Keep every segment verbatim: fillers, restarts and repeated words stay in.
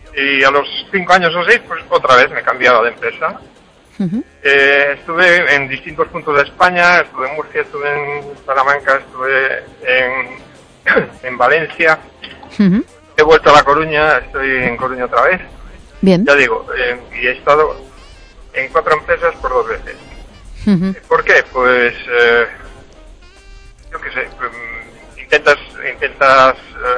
Y a los cinco años o seis, pues otra vez me cambiaba de empresa. Uh-huh. Eh, estuve en distintos puntos de España, estuve en Murcia, estuve en Salamanca, estuve en, en Valencia. Uh-huh. He vuelto a La Coruña, estoy en Coruña otra vez. Bien. Ya digo, eh, y he estado en cuatro empresas por dos veces. Uh-huh. ¿Por qué? Pues, eh, yo qué sé, pues, intentas, intentas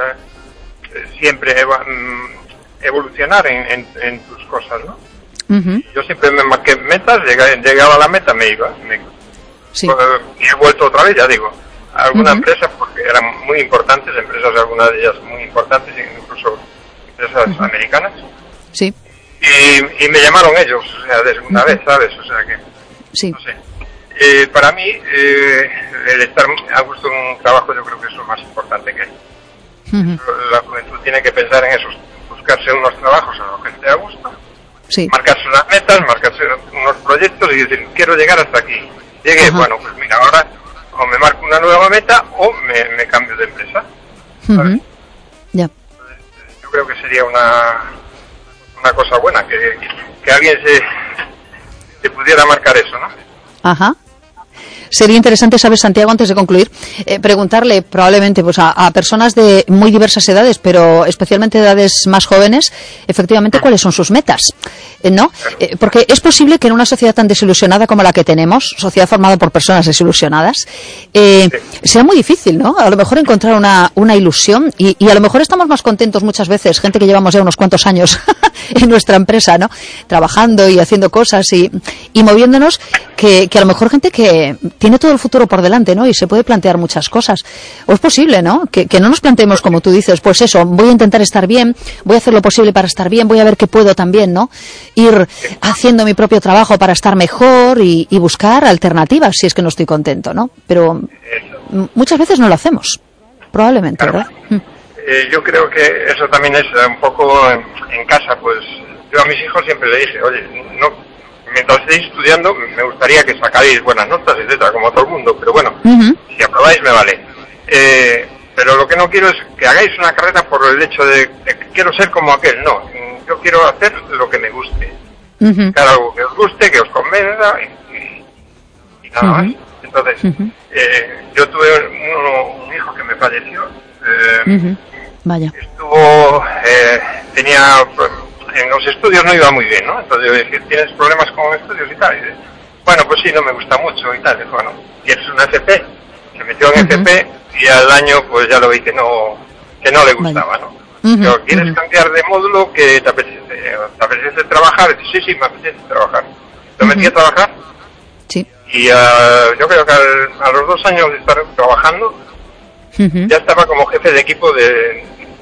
eh, siempre eva- evolucionar en, en, en tus cosas, ¿no? Uh-huh. Yo siempre me marqué metas, llegaba, llegaba a la meta, me iba. Me, sí. pues, y he vuelto otra vez, ya digo, a alguna uh-huh. empresa, porque eran muy importantes, empresas, algunas de ellas muy importantes, incluso empresas uh-huh. americanas. Sí. Y, y me llamaron ellos, o sea, de segunda uh-huh. vez, ¿sabes? O sea que, sí. no sé. Eh, para mí, eh, el estar a gusto en un trabajo, yo creo que es lo más importante que hay. Uh-huh. La juventud tiene que pensar en eso, buscarse unos trabajos en los que esté a gusto, sí. marcarse unas metas, marcarse unos proyectos y decir, quiero llegar hasta aquí. Llegué, uh-huh. bueno, pues mira, ahora o me marco una nueva meta o me, me cambio de empresa. Uh-huh. Ya. Entonces, yo creo que sería una una cosa buena, que, que alguien se, se pudiera marcar eso, ¿no? Ajá. Sería interesante, ¿sabes, Santiago, antes de concluir, eh, preguntarle probablemente pues a, a personas de muy diversas edades, pero especialmente edades más jóvenes, efectivamente, cuáles son sus metas, eh, ¿no? Eh, porque es posible que en una sociedad tan desilusionada como la que tenemos, sociedad formada por personas desilusionadas, eh, sea muy difícil, ¿no? A lo mejor encontrar una, una ilusión y, y a lo mejor estamos más contentos muchas veces, gente que llevamos ya unos cuantos años en nuestra empresa, ¿no? Trabajando y haciendo cosas y, y moviéndonos, que, que a lo mejor gente que tiene todo el futuro por delante, ¿no? Y se puede plantear muchas cosas. O es posible, ¿no? Que, que no nos planteemos, como tú dices, pues eso, voy a intentar estar bien, voy a hacer lo posible para estar bien, voy a ver qué puedo también, ¿no? Ir haciendo mi propio trabajo para estar mejor y, y buscar alternativas si es que no estoy contento, ¿no? Pero m- muchas veces no lo hacemos, probablemente, claro. ¿verdad? Eh, yo creo que eso también es un poco en, en casa, pues yo a mis hijos siempre le dije, oye, no... mientras estéis estudiando, me gustaría que sacáis buenas notas, etcétera, como todo el mundo, pero bueno, uh-huh. si aprobáis me vale. Eh, pero lo que no quiero es que hagáis una carrera por el hecho de, de que quiero ser como aquel, no. Yo quiero hacer lo que me guste. Uh-huh. Hacer algo que os guste, que os convenza y, y, y nada uh-huh. más. Entonces, uh-huh. eh, yo tuve un, un hijo que me falleció. Eh, uh-huh. Vaya. Estuvo, eh, tenía... en los estudios no iba muy bien, ¿no? Entonces yo dije, ¿tienes problemas con estudios y tal? Y dice, bueno, pues sí, no me gusta mucho y tal. Y bueno, ¿quieres una F P? Se metió en uh-huh. F P y al año pues ya lo vi que no que no le gustaba, ¿no? Uh-huh. Digo, ¿quieres uh-huh. cambiar de módulo que te apetece? ¿Te apetece trabajar? Y dice, sí, sí, me apetece trabajar. Lo metí uh-huh. a trabajar sí. y uh, yo creo que al, a los dos años de estar trabajando uh-huh. ya estaba como jefe de equipo de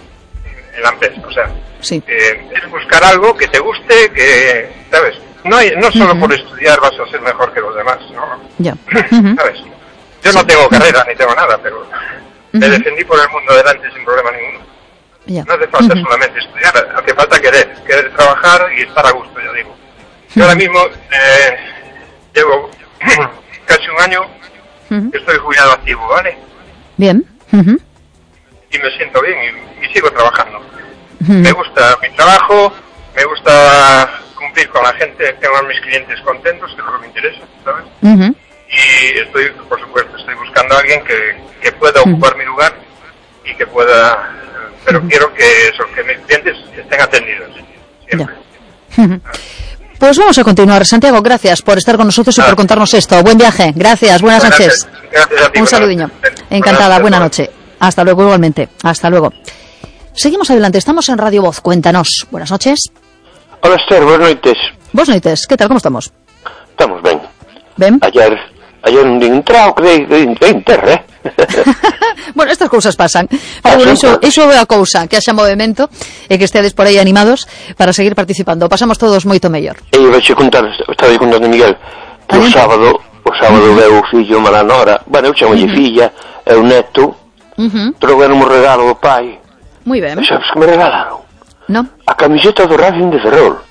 en la empresa, o sea, sí. eh, es buscar algo que te guste, que, ¿sabes? No hay, no solo uh-huh. por estudiar vas a ser mejor que los demás, ¿no? Ya. Uh-huh. ¿Sabes? Yo sí. no tengo carrera ni tengo nada, pero uh-huh. me defendí por el mundo delante sin problema ninguno. Ya. No hace falta uh-huh. solamente estudiar, hace falta querer, querer trabajar y estar a gusto, ya digo. Yo uh-huh. ahora mismo eh, llevo casi un año uh-huh. que estoy jubilado activo, ¿vale? Bien. Uh-huh. Y me siento bien y, y sigo trabajando. Uh-huh. Me gusta mi trabajo, me gusta cumplir con la gente, tengo a mis clientes contentos, que es lo que me interesa, ¿sabes? Uh-huh. Y estoy, por supuesto, estoy buscando a alguien que, que pueda uh-huh. ocupar mi lugar y que pueda, pero uh-huh. quiero que eso, que mis clientes estén atendidos siempre. Uh-huh. Pues vamos a continuar. Santiago, gracias por estar con nosotros y ah. por contarnos esto. Buen viaje. Gracias. Buenas Buenas noches. Gracias a ti. Un saludiño. Encantada. Buena noche. Hasta luego igualmente. Hasta luego. Seguimos adelante. Estamos en Radio Voz. Cuéntanos. Buenas noches. Hola, Esther. Buenas noites. Buenas noites. ¿Qué tal? ¿Cómo estamos? Estamos ben. Ben? Ayer, ayer un din trago de, de, de Inter, eh? Bueno, estas cousas pasan. Pero bueno, iso, iso é a cousa, que haxa movimento e que estedes por aí animados para seguir participando. Pasamos todos moito mellor. E eu vouche contar, estaba contando Miguel, que o sábado, o sábado uh-huh. veo o fillo mala nora, bueno, eu chamo-lle uh-huh. filla, e o neto, uh-huh. trouxeron un regalo ao pai. Moi ben. E sabes que me regalaron? No. A camiseta do Racing de Ferrol.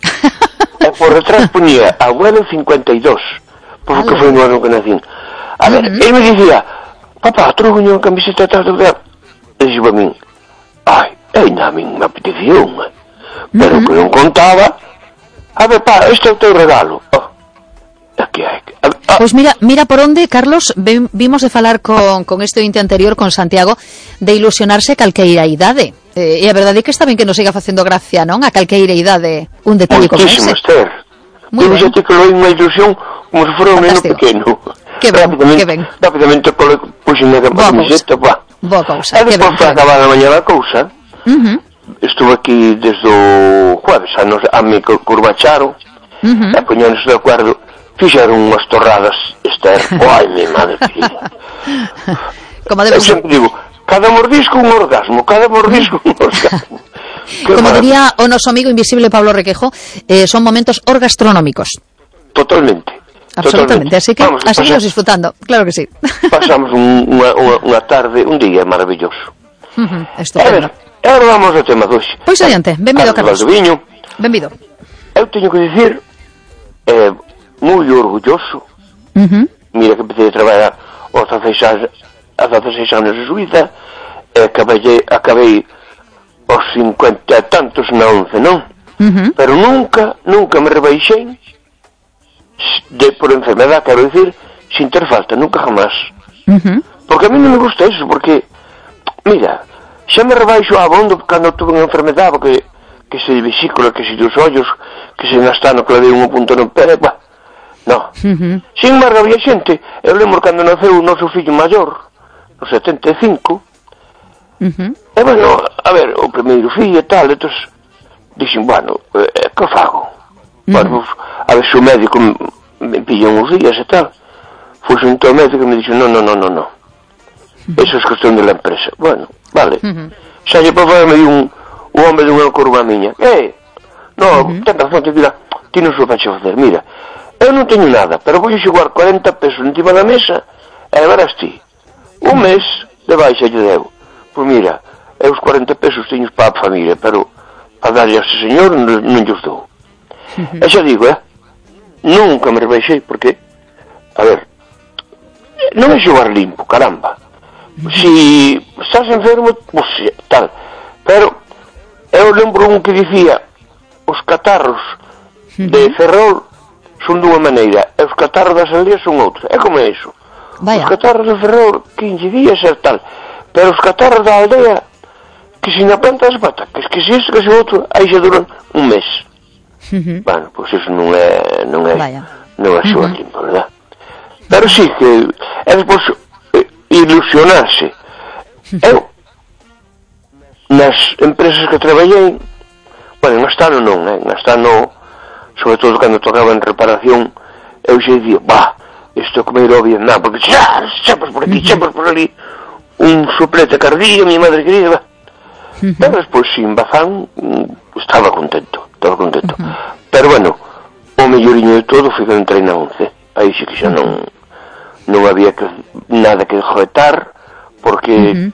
E por detrás ponía abuelo cincuenta e dos, porque foi no ano que nacín. A ver, uh-huh. ele me dicía, papá, trouxe unha camiseta atrás do dela. E dixo a min, ai, ainda a min me apeteceu unha. pero uh-huh. que non contaba, a ver, pa, este é o teu regalo. Oh, aquí hai que... Ah. Pois mira, mira por onde, Carlos, vimos de falar con, con este ointe anterior, con Santiago, de ilusionarse calqueira idade. Eh, e a verdade é que está ben que nos siga facendo gracia, non? A calqueira idade, un detalle como ese. Moitísimo, Esther. Moi ben. Dixete que lo hai unha ilusión como se fora un neno pequeno. Que ben, que ben. Rápidamente puxen na camiseta, pa. Boa cousa, que ben. E despois para acabar a mañana a cousa, uh-huh. estuve aquí desde o jueves, a, nos, a mi curvacharo, uh-huh. e poñanos de acordo. Fixeron unhas torradas, Esther, ai, mi madre querida. Como debe ser. Eu sempre digo, cada mordisco un orgasmo, cada mordisco un orgasmo. Como diría o noso amigo invisible Pablo Requejo, eh, son momentos orgastronómicos. Totalmente. Absolutamente, totalmente. Así que Vamos, a seguimos disfrutando, claro que sí. Pasamos un, unha, unha tarde, un día maravilloso. Uh-huh, estupendo. E agora vamos ao tema doxe. Pois adiante, benvido, Carlos. Benvido. Eu teño que dicir, eh, moi orgulloso. Uh-huh. Mira que empecé a traballar aos dezasseis anos en Suiza, e acabei, acabei aos cincuenta e tantos na once, non? Uh-huh. Pero nunca, nunca me rebaixei de por enfermedad, quero dicir, sin ter falta, nunca jamás. Uh-huh. Porque a mí non me gusta eso, porque, mira, xa me rebaixo a abondo cando tuve unha enfermedad, porque que se de vesícula, que se dos ollos, que se nastano que le dei un punto no pé, bah, no. Uh-huh. Sin embargo, había xente, eu lembro cando naceu o noso fillo maior, no setenta e cinco, uh-huh. e bueno, a ver, o primeiro fillo e tal, entón, dixen, bueno, eh, que fago? Uh-huh. Bueno, a ver se o médico me, me pilla uns días e tal. Fui xunto ao médico e me dixo, no, no, no, no, no. Uh-huh. Eso é cuestión de la empresa. Bueno, vale. Uh-huh. Xa lle para falar me di un, un hombre de unha curva miña. Eh, no, uh-huh. ten razón, te dirá, ti non se o faxe facer, mira. Eu non teño nada, pero vou xogar cuarenta pesos encima da mesa e verás ti. Un mes de baixa lle deu. Pois mira, eu os cuarenta pesos teño para a familia, pero para darlle a ese señor non, non lles dou. Uh-huh. E xa digo, eh, nunca me rebaixei, porque, a ver, non é xogar limpo, caramba. Uh-huh. Si estás enfermo, pues, tal. Pero eu lembro un que dicía, os catarros uh-huh. de Ferrol son dunha maneira, e os catarros das aldeas son outra. É como é iso. Vaya. Os catarros de Ferrol, quince días e tal. Pero os catarros da aldea, que se na planta das patacas, que se isto, que se outro, aí xa duran un mes. Uh-huh. Bueno, pois pues iso non é, non é, Vaya. non é xogar uh-huh. limpo, verdad? Pero sí que, é despois eh, ilusionarse. Uh-huh. Eu, nas empresas que traballei, bueno, en Astano non, eh, en Astano, sobre todo cando tocaba en reparación, eu xe dicía, bah, isto é como ir ao Vietnam, porque xa, chapas por aquí, chapas por ali, un soplete cardíaco, mi madre querida, bah. Uh-huh. Pero despois, sin Bazán, estaba contento, estaba contento. Uh-huh. Pero bueno, o melloriño de todo foi que entrei na once, aí xe que xa non, non había que, nada que joetar, porque uh-huh.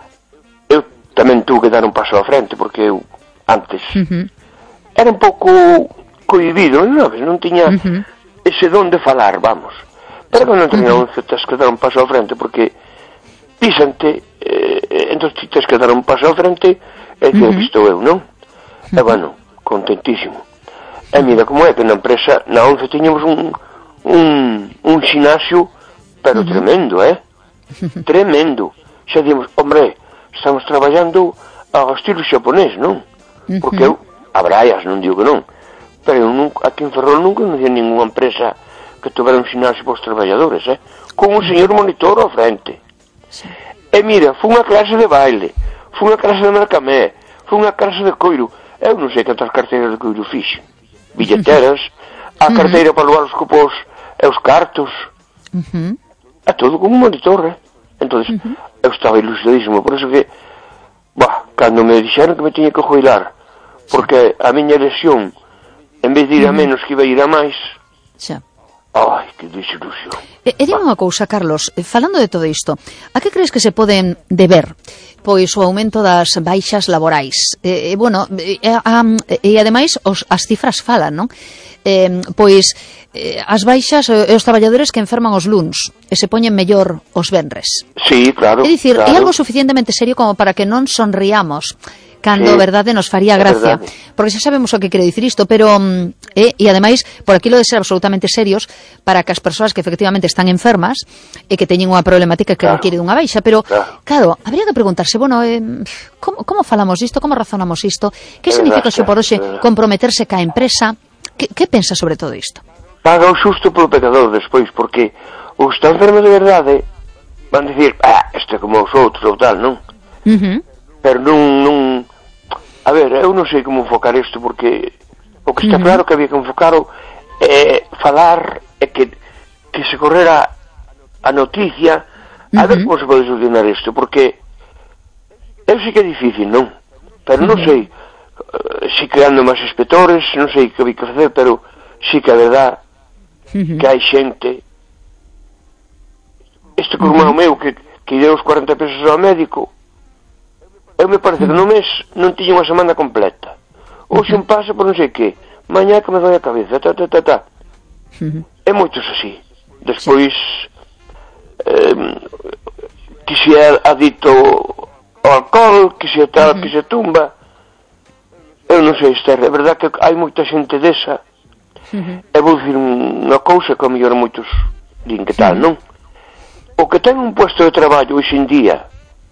eu tamén tuve que dar un paso á frente, porque eu, antes, uh-huh. era un pouco cohibido, non, non tiña uh-huh. ese don de falar, vamos. Pero cando entrei na once tens que dar un paso ao frente, porque písante, eh, entón ti tens que dar un paso ao frente e dicir uh-huh. que estou eu, non? Uh-huh. E bueno, contentísimo. E mira como é que na empresa, na once tiñamos un un, un xinasio, pero uh-huh. tremendo, eh? Uh-huh. Tremendo. Xa dimos, hombre, estamos traballando ao estilo xaponés, non? Uh-huh. Porque eu, a braias, non digo que non, pero eu nunca, aquí en Ferrol nunca non había ninguna empresa que tuvera un xinasio para os traballadores, eh? Con un señor monitor ao frente. Sí. E mira, foi unha clase de baile, foi unha clase de mercamé, foi unha clase de coiro. Eu non sei cantas carteiras de coiro fixe. Billeteras, a carteira uh-huh. para levar os copos e os cartos. Uh-huh. É todo como un monitor, eh? Entón, uh-huh. eu estaba ilusionadísimo, por eso que, bah, cando me dixeron que me tiña que jubilar, porque a miña lesión, en vez de ir a menos, que iba a ir a máis. Xa. Ai, que desilusión. E, e dime unha cousa, Carlos, falando de todo isto, a que crees que se poden deber pois o aumento das baixas laborais? E, e bueno, e, a, e ademais os, as cifras falan, non? E, pois e, as baixas e os traballadores que enferman os luns e se poñen mellor os venres. Sí, claro. É dicir, claro. é algo suficientemente serio como para que non sonriamos cando, sí, verdade, nos faría gracia. Porque xa sabemos o que quere dicir isto, pero, eh, e ademais, por aquilo de ser absolutamente serios, para que as persoas que efectivamente están enfermas e que teñen unha problemática que claro. requiere dunha baixa, pero, claro, claro habría que preguntarse, bueno, eh, como, como falamos isto, como razonamos isto, que é significa xo por hoxe comprometerse ca empresa, que, que pensa sobre todo isto? Paga o xusto polo pecador despois, porque o que está enfermo de verdade van dicir, ah, este é como os outros ou tal, non? Uh -huh. Pero non, non... A ver, eu non sei como enfocar isto, porque o que está uh -huh. claro que había que enfocar é eh, falar e que, que se correra a noticia a uh -huh. ver como se pode solucionar isto, porque eu sei que é difícil, non? Pero non uh -huh. sei uh, si creando máis inspectores, non sei que había que facer, pero sí que a verdad uh -huh. que hai xente. Este curmao uh -huh. meu que, que deu os cuarenta pesos ao médico, eu me parece uh -huh. que no mes non tiña unha semana completa. Hoxe un paso por non sei que, mañá que me doi a cabeza, ta, ta, ta, ta. Uh -huh. É moitos así. Despois sí. eh, que se é adicto ao alcohol, que se é tal, uh -huh. que se tumba. Eu non sei, Esther, é verdad que hai moita xente desa. Uh -huh. E vou dicir unha cousa que a mellor moitos din que tal, uh -huh. non? O que ten un puesto de traballo hoxe en día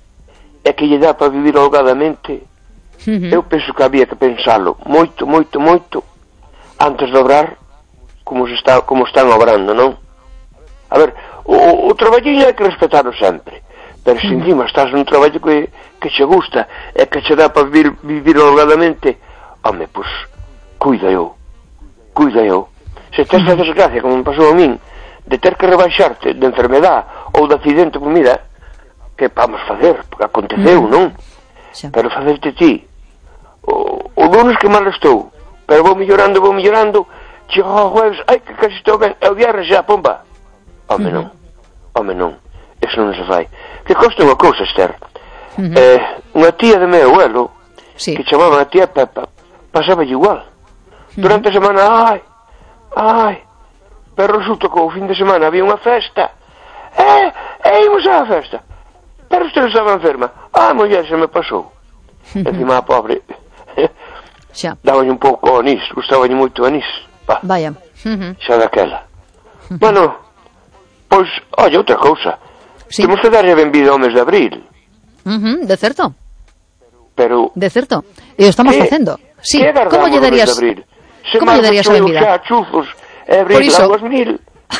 é que lle dá para vivir holgadamente, uh -huh. eu penso que había que pensalo moito, moito, moito antes de obrar como se está, como están obrando, non? A ver, o, o traballinho hai que respetarlo sempre, pero se uh -huh. encima estás nun traballo que, que che gusta e que che dá para vivir, vivir holgadamente, home, pois, cuida eu cuida eu se tes esa desgracia, como me pasou a min, de ter que rebaixarte de enfermedad ou de accidente, pues mira, que vamos facer, porque aconteceu, mm. non? Sí. Pero facerte ti o, o lunes que mal estou, pero vou mellorando, vou mellorando, chego ao jueves, ai que casi estou ben, é o viernes xa, pomba. Home, mm -hmm. non, home, non, eso non se fai. Que costa unha cousa, Esther. Mm -hmm. eh, unha tía de meu abuelo, sí. que chamaban a tía Pepa, pasaba igual. Mm -hmm. Durante a semana, ai, ai, pero resulta que o fin de semana había unha festa, e, e imos á festa, pero usted estaba enferma, ah, muller, se me pasou. Uh -huh. Encima a pobre daballe un pouco o anís, gustaballe moito o anís, pa. Vaya. Uh -huh. Xa daquela. Uh -huh. Bueno, pois, oye, outra cousa, sí. Temos que darlle benvida ao mes de abril. Uh -huh. De certo. Pero de certo, e o estamos facendo. Sí, como lle darías? Como lle darías a benvida? Xa chufos, abril, aguas mil.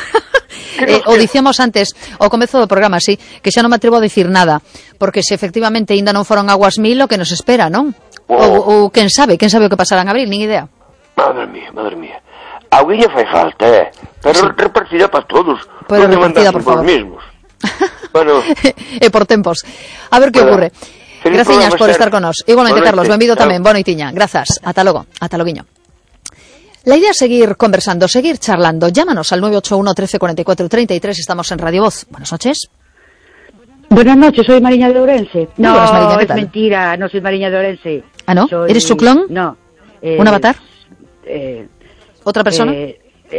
Eh, o dicíamos antes, ao comezo do programa, sí, que xa non me atrevo a dicir nada, porque se efectivamente ainda non foron aguas mil, o que nos espera, non? Oh. Ou, ou quen sabe, quen sabe o que pasará en abril, nin idea. Madre mía, madre mía. A auguilla fai falta, eh, pero sí. repartida para todos, pero non repartida, por favor. Mismos. Bueno. E por tempos. A ver que ocurre. Graciñas por estar con nos. Igualmente, Carlos, benvido tamén. Boa noitiña. Grazas. Ata logo. Ata loguiño. La idea es seguir conversando, seguir charlando. Llámanos al nueve ocho uno, trece, cuarenta y cuatro, treinta y tres. Estamos en Radio Voz. Buenas noches. Buenas noches, soy Mariña de Ourense. No, no Mariña, ¿qué tal? Es mentira, no soy Mariña de Ourense. ¿Ah, no? Soy... ¿Eres su clon? No. Eh, ¿Un avatar? Eh, ¿Otra persona? Eh,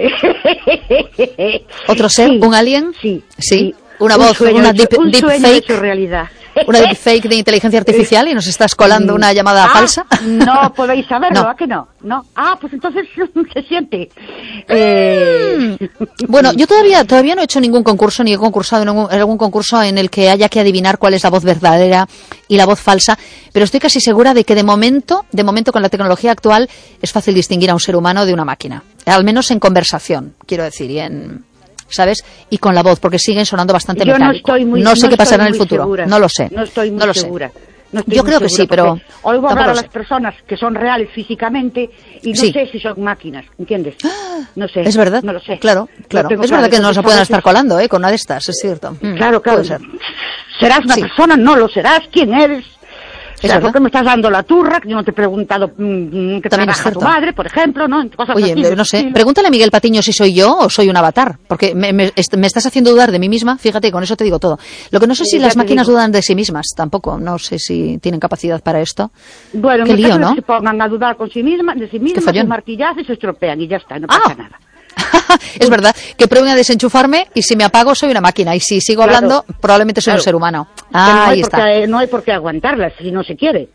¿Otro ser? Sí, ¿Un alien? Sí. Sí. sí. Una voz, sueño, una deep, un deep sueño fake. De su realidad. Una deep fake de inteligencia artificial y nos estás colando una llamada ah, falsa. No podéis saberlo, no. ¿a que no? No. Ah, pues entonces se siente. Eh... Mm. Bueno, yo todavía todavía no he hecho ningún concurso ni he concursado en algún, en algún concurso en el que haya que adivinar cuál es la voz verdadera y la voz falsa, pero estoy casi segura de que de momento, de momento con la tecnología actual es fácil distinguir a un ser humano de una máquina, al menos en conversación, quiero decir, y en ¿sabes? Y con la voz, porque siguen sonando bastante Yo metálico. No, estoy muy, no sé no qué pasará en el futuro. Segura. No lo sé. No estoy muy no lo segura. Sé. No estoy Yo muy creo que sí, pero oigo hablar a las personas que son reales físicamente y no sí. sé si son máquinas, ¿entiendes? No sé. Es verdad. No lo sé. Claro, claro. No es verdad que no se pueden estar colando, ¿eh? Con una de estas, es cierto. Claro, claro. Puede ser. ¿Serás una sí. persona? No lo serás. ¿Quién eres? O sea, ¿por qué me estás dando la turra? Que yo no te he preguntado mmm, que También trabaja tu madre, por ejemplo, ¿no? Cosas Oye, así, no sé. estilo. Pregúntale a Miguel Patiño si soy yo o soy un avatar. Porque me, me, me estás haciendo dudar de mí misma. Fíjate, con eso te digo todo. Lo que no sé sí, si las máquinas digo. dudan de sí mismas. Tampoco. No sé si tienen capacidad para esto. Bueno, qué lío, ¿no? Que se pongan a dudar con sí mismas, de sí mismas, se martillazan y se estropean y ya está. No pasa ah. nada. Es verdad, que prueben a desenchufarme y si me apago soy una máquina y si sigo claro. hablando probablemente soy claro. un ser humano. Ah, no ahí está. Qué, no hay por qué aguantarlas si no se quiere.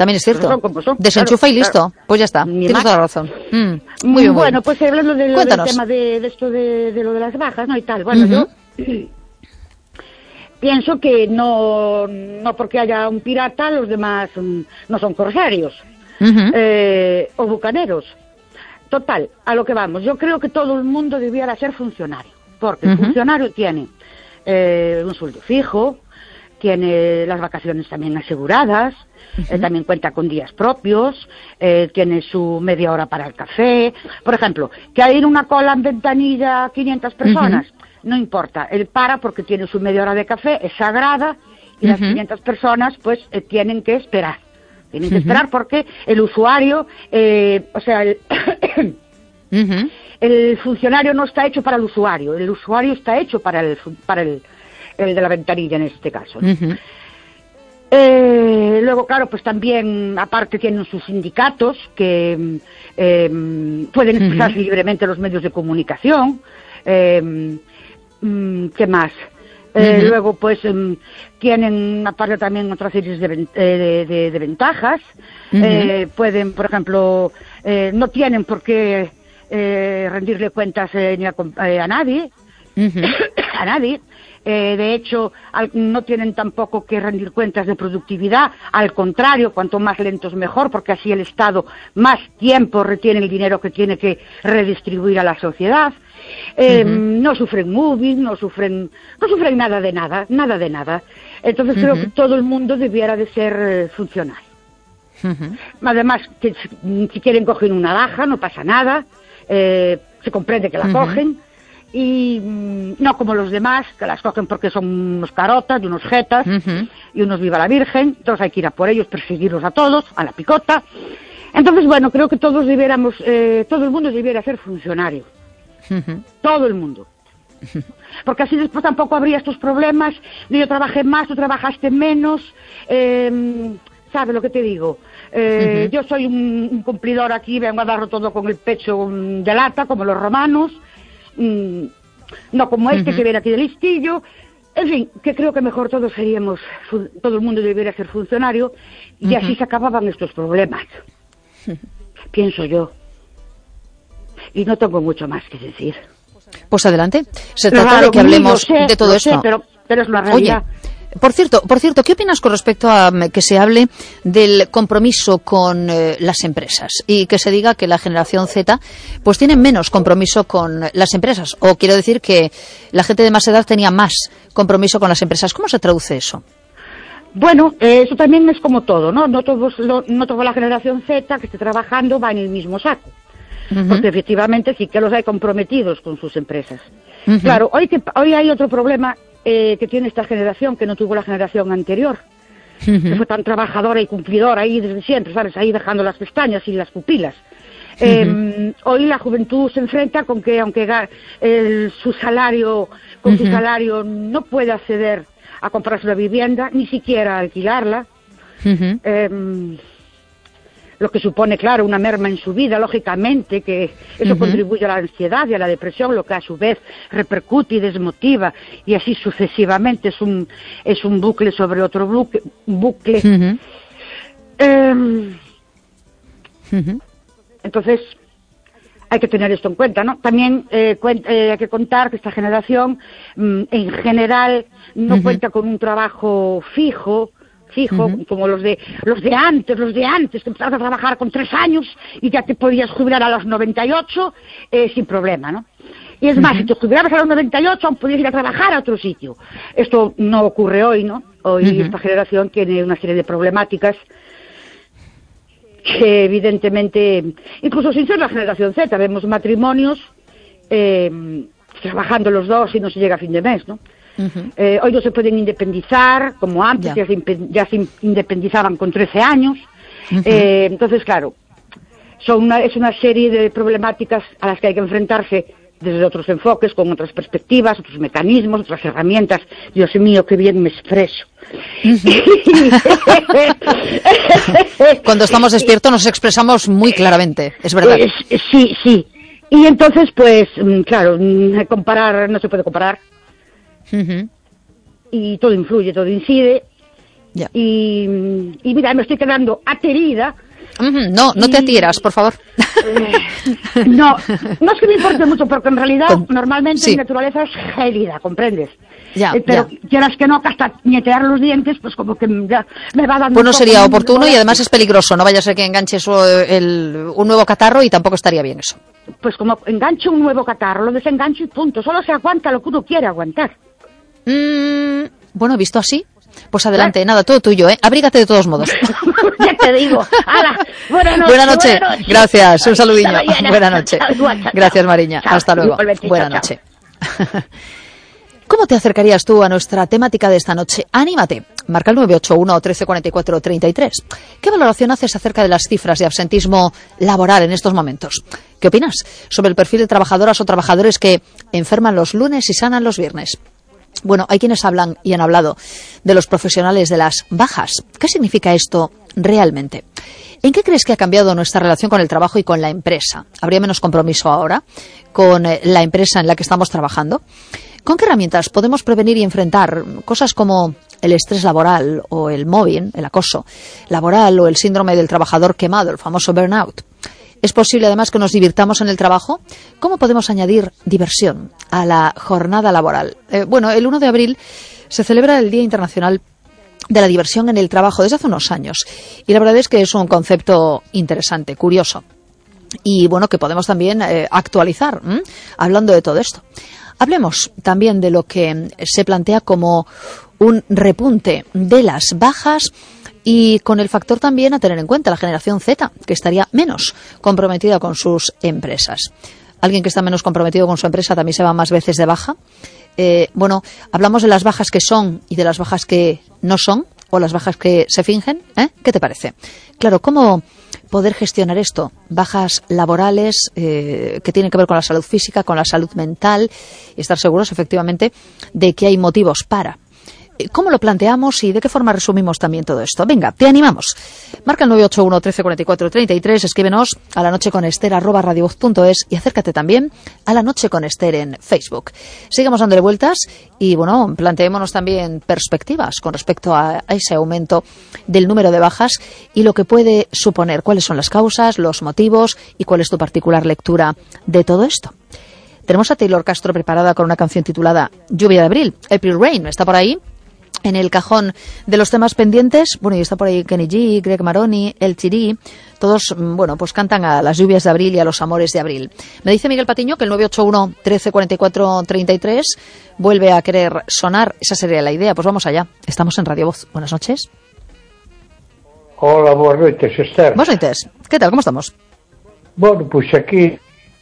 También es cierto. Son como son, Desenchufa claro, y listo. Claro. Pues ya está. Ni Tienes más. toda la razón. Mm, muy bien, bueno, muy pues hablando de, del tema de, de esto de, de lo de las bajas, ¿no? Y tal. Bueno, uh-huh. yo pienso que no, no porque haya un pirata, los demás um, no son corsarios uh-huh. eh, o bucaneros. Total, a lo que vamos. Yo creo que todo el mundo debiera ser funcionario, porque uh-huh. el funcionario tiene eh, un sueldo fijo, tiene las vacaciones también aseguradas, uh-huh. eh, también cuenta con días propios, eh, tiene su media hora para el café. Por ejemplo, que hay una cola en ventanilla quinientas personas, uh-huh. no importa, él para porque tiene su media hora de café, es sagrada, y uh-huh. las quinientas personas pues eh, tienen que esperar. Tienen que uh-huh. esperar porque el usuario, eh, o sea, el, uh-huh. el funcionario no está hecho para el usuario, el usuario está hecho para el, para el, el de la ventanilla en este caso. Uh-huh. Eh, luego, claro, pues también, aparte tienen sus sindicatos que eh, pueden expresarse uh-huh. libremente los medios de comunicación. Eh, ¿Qué más? Eh, uh-huh. Luego, pues, um, tienen aparte también otras series de, de, de, de ventajas. Uh-huh. Eh, pueden, por ejemplo, eh, no tienen por qué eh, rendirle cuentas eh, ni a, eh, a nadie. Uh-huh. a nadie. Eh, de hecho, al, no tienen tampoco que rendir cuentas de productividad. Al contrario, cuanto más lentos mejor, porque así el Estado más tiempo retiene el dinero que tiene que redistribuir a la sociedad. Eh, uh-huh. No sufren moving, no sufren, no sufren nada de nada, nada de nada. Entonces uh-huh. creo que todo el mundo debiera de ser eh, funcionario. Uh-huh. Además, que si, si quieren coger una baja, no pasa nada, eh, se comprende que la uh-huh. cogen, y mm, no como los demás, que las cogen porque son unos carotas y unos jetas, uh-huh. y unos viva la Virgen, entonces hay que ir a por ellos, perseguirlos a todos, a la picota. Entonces, bueno, creo que todos debiéramos, eh, todo el mundo debiera ser funcionario. Uh-huh. Todo el mundo. Porque así después tampoco habría estos problemas de yo trabajé más, tú trabajaste menos. Eh, ¿Sabes lo que te digo? Eh, uh-huh. Yo soy un, un cumplidor aquí, vengo a darlo todo con el pecho de lata, como los romanos. Mm, no como este uh-huh. que viene aquí de listillo. En fin, que creo que mejor todos seríamos, todo el mundo debería ser funcionario, y uh-huh. así se acababan estos problemas. Uh-huh. Pienso yo. Y no tengo mucho más que decir. Pues adelante. Se trata claro, de que hablemos sé, de todo esto. Sé, pero, pero es la realidad. Oye, por cierto, por cierto, ¿qué opinas con respecto a que se hable del compromiso con eh, las empresas y que se diga que la generación Z pues tiene menos compromiso con las empresas? O quiero decir que la gente de más edad tenía más compromiso con las empresas. ¿Cómo se traduce eso? Bueno, eh, eso también es como todo, ¿no? No, todos, lo, no toda la generación Z que esté trabajando va en el mismo saco. Uh-huh. Porque efectivamente sí que los hay comprometidos con sus empresas. Uh-huh. Claro, hoy, que, hoy hay otro problema eh, que tiene esta generación que no tuvo la generación anterior. Uh-huh. Que fue tan trabajadora y cumplidora ahí desde siempre, ¿sabes? Ahí dejando las pestañas y las pupilas. Uh-huh. Eh, hoy la juventud se enfrenta con que aunque el, su salario, con uh-huh. su salario no puede acceder a comprarse una vivienda, ni siquiera a alquilarla. Uh-huh. Eh, lo que supone, claro, una merma en su vida, lógicamente, que eso uh-huh. contribuye a la ansiedad y a la depresión, lo que a su vez repercute y desmotiva, y así sucesivamente. Es un es un bucle sobre otro bucle. bucle. Uh-huh. Eh, uh-huh. Entonces, hay que tener esto en cuenta, ¿no? También eh, cuen- eh, hay que contar que esta generación, mm, en general, no uh-huh. cuenta con un trabajo fijo, fijo, uh-huh. como los de los de antes, los de antes, que empezabas a trabajar con tres años y ya te podías jubilar a los noventa y ocho eh, sin problema, ¿no? Y es uh-huh. más, si te jubilabas a los noventa y ocho, aún podías ir a trabajar a otro sitio. Esto no ocurre hoy, ¿no? Hoy uh-huh. esta generación tiene una serie de problemáticas que evidentemente, incluso sin ser la generación Z, vemos matrimonios eh, trabajando los dos y no se llega a fin de mes, ¿no? Uh-huh. Eh, hoy no se pueden independizar como antes, ya, ya, se, ya se independizaban con trece años. Uh-huh. Eh, entonces, claro, son una, es una serie de problemáticas a las que hay que enfrentarse desde otros enfoques, con otras perspectivas, otros mecanismos, otras herramientas. Dios mío, qué bien me expreso. Uh-huh. Cuando estamos despiertos nos expresamos muy claramente, es verdad. Eh, sí, sí. Y entonces, pues, claro, comparar no se puede comparar. Uh-huh. Y todo influye, todo incide, Ya. Y, y mira, me estoy quedando aterida. Uh-huh. No, no y... te atiras, por favor. Eh, no, no es que me importe mucho, porque en realidad Con... normalmente sí. mi naturaleza es gélida, ¿comprendes? Ya, eh, pero ya. quieras que no, que hasta nietear los dientes, pues como que ya me va dando. Pues no sería oportuno de... y además es peligroso. No vaya a ser que enganches el, un nuevo catarro y tampoco estaría bien eso. Pues como engancho un nuevo catarro, lo desengancho y punto. Solo se aguanta lo que uno quiere aguantar. Mm, bueno, visto así, pues adelante, ¿Eh? nada, todo tuyo, ¿eh? Abrígate de todos modos. Ya te digo. ¡Hala! Buenas noches. Buena noche. Buena noche. Gracias, un saludillo. Buena noche. Chao, chao. Gracias, Mariña. Chao. Hasta luego. Buena Chao. noche. ¿Cómo te acercarías tú a nuestra temática de esta noche? ¡Anímate! Marca el nueve ocho uno, trece cuarenta y cuatro, treinta y tres. ¿Qué valoración haces acerca de las cifras de absentismo laboral en estos momentos? ¿Qué opinas sobre el perfil de trabajadoras o trabajadores que enferman los lunes y sanan los viernes? Bueno, hay quienes hablan y han hablado de los profesionales de las bajas. ¿Qué significa esto realmente? ¿En qué crees que ha cambiado nuestra relación con el trabajo y con la empresa? ¿Habría menos compromiso ahora con la empresa en la que estamos trabajando? ¿Con qué herramientas podemos prevenir y enfrentar cosas como el estrés laboral o el mobbing, el acoso laboral o el síndrome del trabajador quemado, el famoso burnout? ¿Es posible además que nos divirtamos en el trabajo? ¿Cómo podemos añadir diversión a la jornada laboral? Eh, bueno, el uno de abril se celebra el Día Internacional de la Diversión en el Trabajo desde hace unos años. Y la verdad es que es un concepto interesante, curioso. Y bueno, que podemos también eh, actualizar, ¿m? hablando de todo esto. Hablemos también de lo que se plantea como un repunte de las bajas y con el factor también a tener en cuenta la generación Z, que estaría menos comprometida con sus empresas. Alguien que está menos comprometido con su empresa también se va más veces de baja. Eh, bueno, hablamos de las bajas que son y de las bajas que no son, o las bajas que se fingen. ¿eh? ¿Qué te parece? Claro, ¿cómo poder gestionar esto? Bajas laborales eh, que tienen que ver con la salud física, con la salud mental, y estar seguros efectivamente de que hay motivos para. ¿Cómo lo planteamos y de qué forma resumimos también todo esto? Venga, te animamos. Marca el nueve ocho uno, trece cuarenta y cuatro, treinta y tres, escríbenos a la noche con Ester arroba radiovoz punto es y acércate también a La Noche con Ester en Facebook. Sigamos dándole vueltas y, bueno, planteémonos también perspectivas con respecto a, a ese aumento del número de bajas y lo que puede suponer, cuáles son las causas, los motivos y cuál es tu particular lectura de todo esto. Tenemos a Taylor Castro preparada con una canción titulada Lluvia de Abril, April Rain, ¿está por ahí? En el cajón de los temas pendientes, bueno, y está por ahí Kenny G, Greg Maroni, El Chiri, todos, bueno, pues cantan a las lluvias de abril y a los amores de abril. Me dice Miguel Patiño que el nueve ocho uno, trece cuarenta y cuatro, treinta y tres vuelve a querer sonar, esa sería la idea, pues vamos allá. Estamos en Radio Voz. Buenas noches. Hola, buenas noches, Esther. Buenas noches. ¿Qué tal? ¿Cómo estamos? Bueno, pues aquí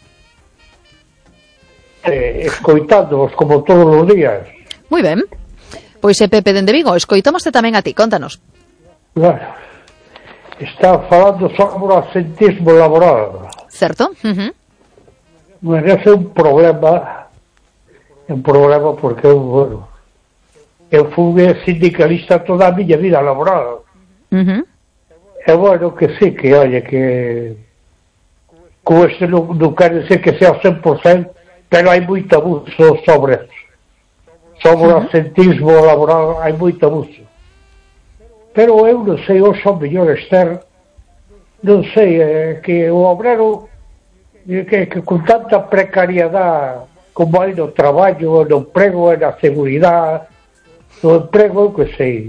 eh, escoitándoos como todos los días. Muy ben. Pois é Pepe dende Vigo, escoitámoste tamén a ti, contanos. Bueno, está falando sobre o absentismo laboral. Certo? Uh-huh. Bueno, ese é un problema, un problema porque eu, bueno, eu fui sindicalista toda a miña vida laboral. Uh-huh. E bueno, que sí, que oye, que con este non, non quero dizer que sea o cen por cento, pero hai moito abuso sobre eso. Sobre o absentismo laboral hai moito abuso. Pero eu non sei, eu sou mellor Esther, non sei, eh, que o obrero eh, que, que con tanta precariedade como hai no traballo, no emprego, na seguridade, no emprego, eu que sei,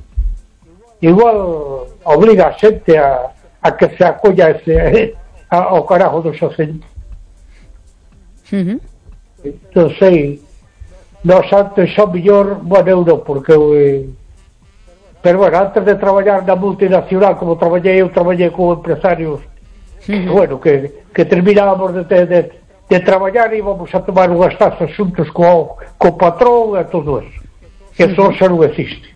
igual obliga a xente a, a que se acolla ese, a, ao carajo dos acentos. Uh-huh. Non sei, nós antes só mellor, bueno, eu non, porque eu, eh, pero bueno, antes de traballar na multinacional, como traballei, eu traballei con empresarios, uh-huh. bueno, que, que terminábamos de, de, de, de traballar e íbamos a tomar unhas tazas xuntos co, co patrón e todo eso. Eso uh-huh. xa non existe.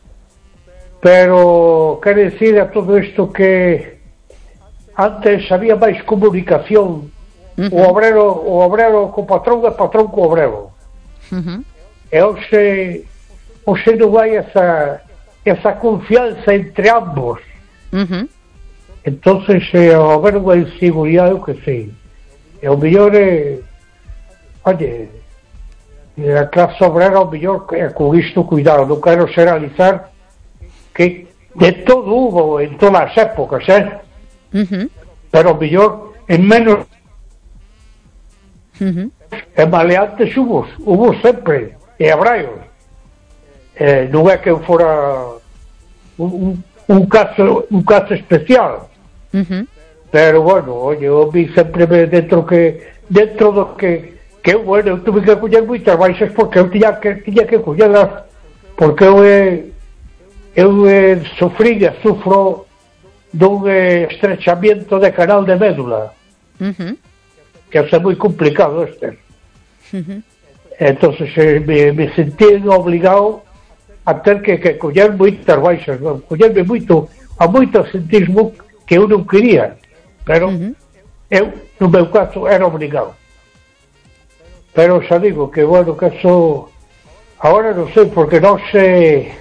Pero, quero dicir a todo isto que antes había máis comunicación, uh-huh. o obrero, o obrero co patrón e o patrón co obrero. Uh-huh. E hoxe, hoxe non hai esa, esa confianza entre ambos. Uh-huh. Entonces, eh, ao ver unha inseguridade, eu que sei, e o mellor é, oye, a clase obrera o mellor é con isto cuidado, non quero xeralizar, que de todo hubo en todas as épocas, eh? Uh-huh. Pero mellor en menos Uh-huh. e maleantes hubo, hubo sempre, e habraios. Eh, non é que eu fora un, un, caso un caso especial, Uh-huh. pero bueno, oye, eu vi sempre dentro que dentro do que que eu, bueno, eu tuve que coller moitas baixas porque eu tiña que tiña que collerlas, porque eu eh, eu eh, sufrí e sufro dun eh, estrechamiento de canal de médula, Uh-huh. que é moi complicado este. Uh-huh. Entonces eh, me, me sentí obligado a ter que, que coller moitas baixas, no? Collerme moito a moito sentismo que eu non quería, pero Uh-huh. eu, no meu caso, era obligado. Pero xa digo que, bueno, que eso agora non sei, porque non sei,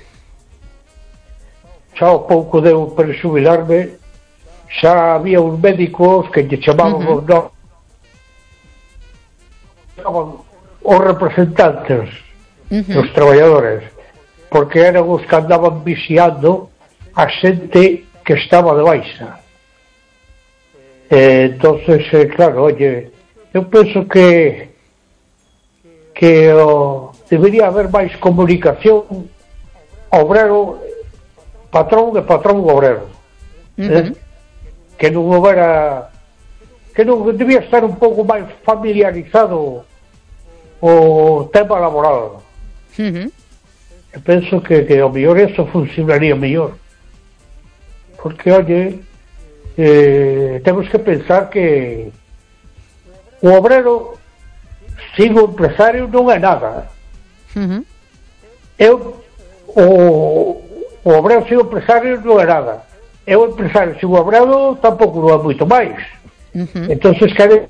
xa o pouco deu para xubilarme, xa había uns médicos que lle chamaban Uh-huh. os no, chamaban os representantes Uh-huh. dos traballadores, porque eran os que andaban vixiando a xente que estaba de baixa. Eh, entonces, eh, claro, oye, eu penso que que oh, debería haber máis comunicación obrero patrón e patrón obrero. Uh-huh. Eh? Que non houbera, que non debía estar un pouco máis familiarizado o tema laboral. Uh-huh. Eu penso que, que ao mellor eso funcionaría mellor, porque, oye, eh, temos que pensar que o obrero sin o empresario non é nada. Uh-huh. Eu o, o obrero sin o empresario non é nada, e o empresario sin o obrero tampouco non é moito máis. Uh-huh. Entonces quere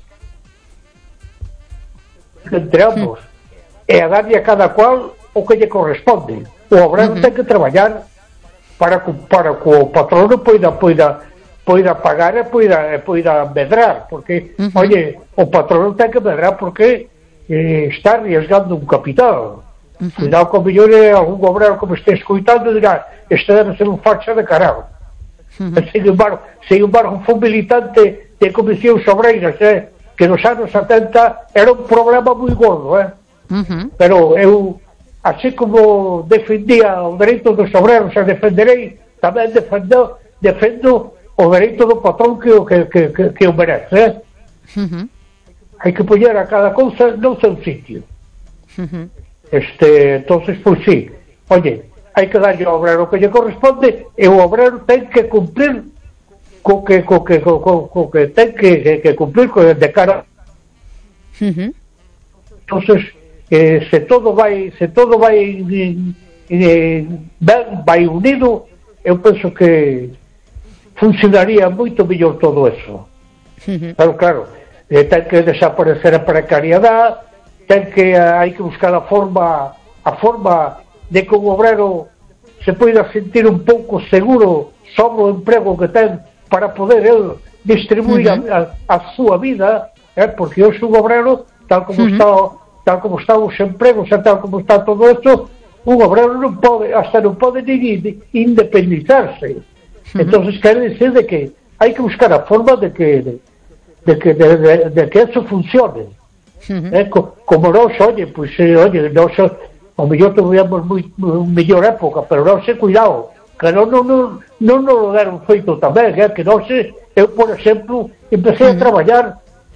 entre ambos e a darlle a cada cual o que lle corresponde. O obrero Uh-huh. ten que traballar para que, para que o patrono poida poida poida pagar e poida, e poida medrar, porque Uh-huh. oye, o patrono ten que medrar porque eh, está arriesgando un capital. Uh-huh. Cuidado con mellor é algún obrero que me este escoitando e dirá, este debe ser un facha de carao. Uh-huh. Sin embargo, sin embargo, fue un militante de comisións obreiras, eh, que nos anos setenta era un problema moi gordo, eh. Uh-huh. Pero eu, así como defendía o dereito dos obreros, e defenderei, tamén defendo, defendo o dereito do patrón que, que, que, que, que o merece, eh. Uh-huh. Hai que poñer a cada cousa no seu sitio. Uh-huh. Este, entonces, pois pues, sí, oye, hai que darlle ao obrero que lle corresponde e o obrero ten que cumplir co que, co que, co, co, co que ten que, que, que cumplir co de cara. Uh-huh. Entonces, eh, se todo vai se todo vai eh, eh, ben, vai unido, eu penso que funcionaría moito mellor todo eso. Uh-huh. Pero claro, eh, ten que desaparecer a precariedade, ten que eh, hai que buscar a forma a forma de que o obrero se poida sentir un pouco seguro sobre o emprego que ten para poder el distribuir uh-huh. a, a, a súa vida, eh, porque hoxe un obrero, tal como uh-huh. está tal como están os empregos e tal como está todo isto, un obrero non pode, hasta non pode ni independizarse. Uh-huh. Entonces quere decir de que hai que buscar a forma de que de, de que de, de, de que eso funcione. Uh-huh. Eh, co, como nós, oye, pois, pues, oye, nós o mellor tuvimos moi, mellor época, pero non se cuidado, que non non non non nos lo deron feito tamén, eh, que non se, eu por exemplo empecé uh-huh. a traballar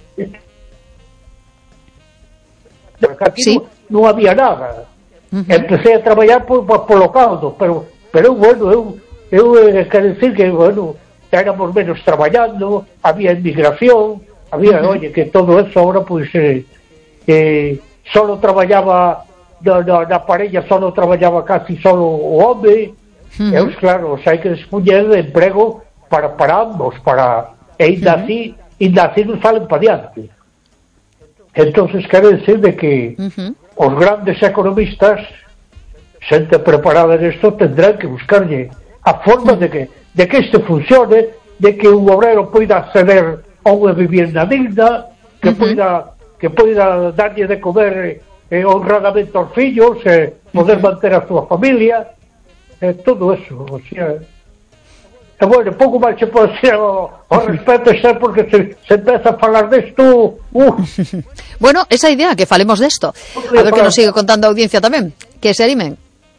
porque aquí sí. non, non había nada. Uh-huh. Empecé a traballar por, por, por lo caldo, pero pero bueno, eu eu eh, quero decir que bueno, éramos menos traballando, había inmigración, había, uh-huh. oye, que todo eso ahora pois pues, eh, eh, solo traballaba na, na, na parella, solo traballaba casi solo o home. Uh-huh. Eu, claro, hai que dispoñer de emprego para, para ambos, para e ainda uh-huh. así, ainda así nos salen para diante. Entonces quere decir de que uh-huh. os grandes economistas, xente preparada nesto, tendrán que buscarlle a forma uh-huh. de que de que isto funcione, de que un obrero poida acceder a unha vivienda digna, que uh-huh. poida que poida darlle de comer eh, honradamente aos fillos, eh, poder uh-huh. manter a súa familia. é todo eso, o sea, e bueno, pouco máis se pode ser ao, ao respecto, xa, porque se, se empeza a falar desto, uh. Bueno, esa idea, que falemos desto, a ver que nos sigue contando a audiencia tamén, que se animen.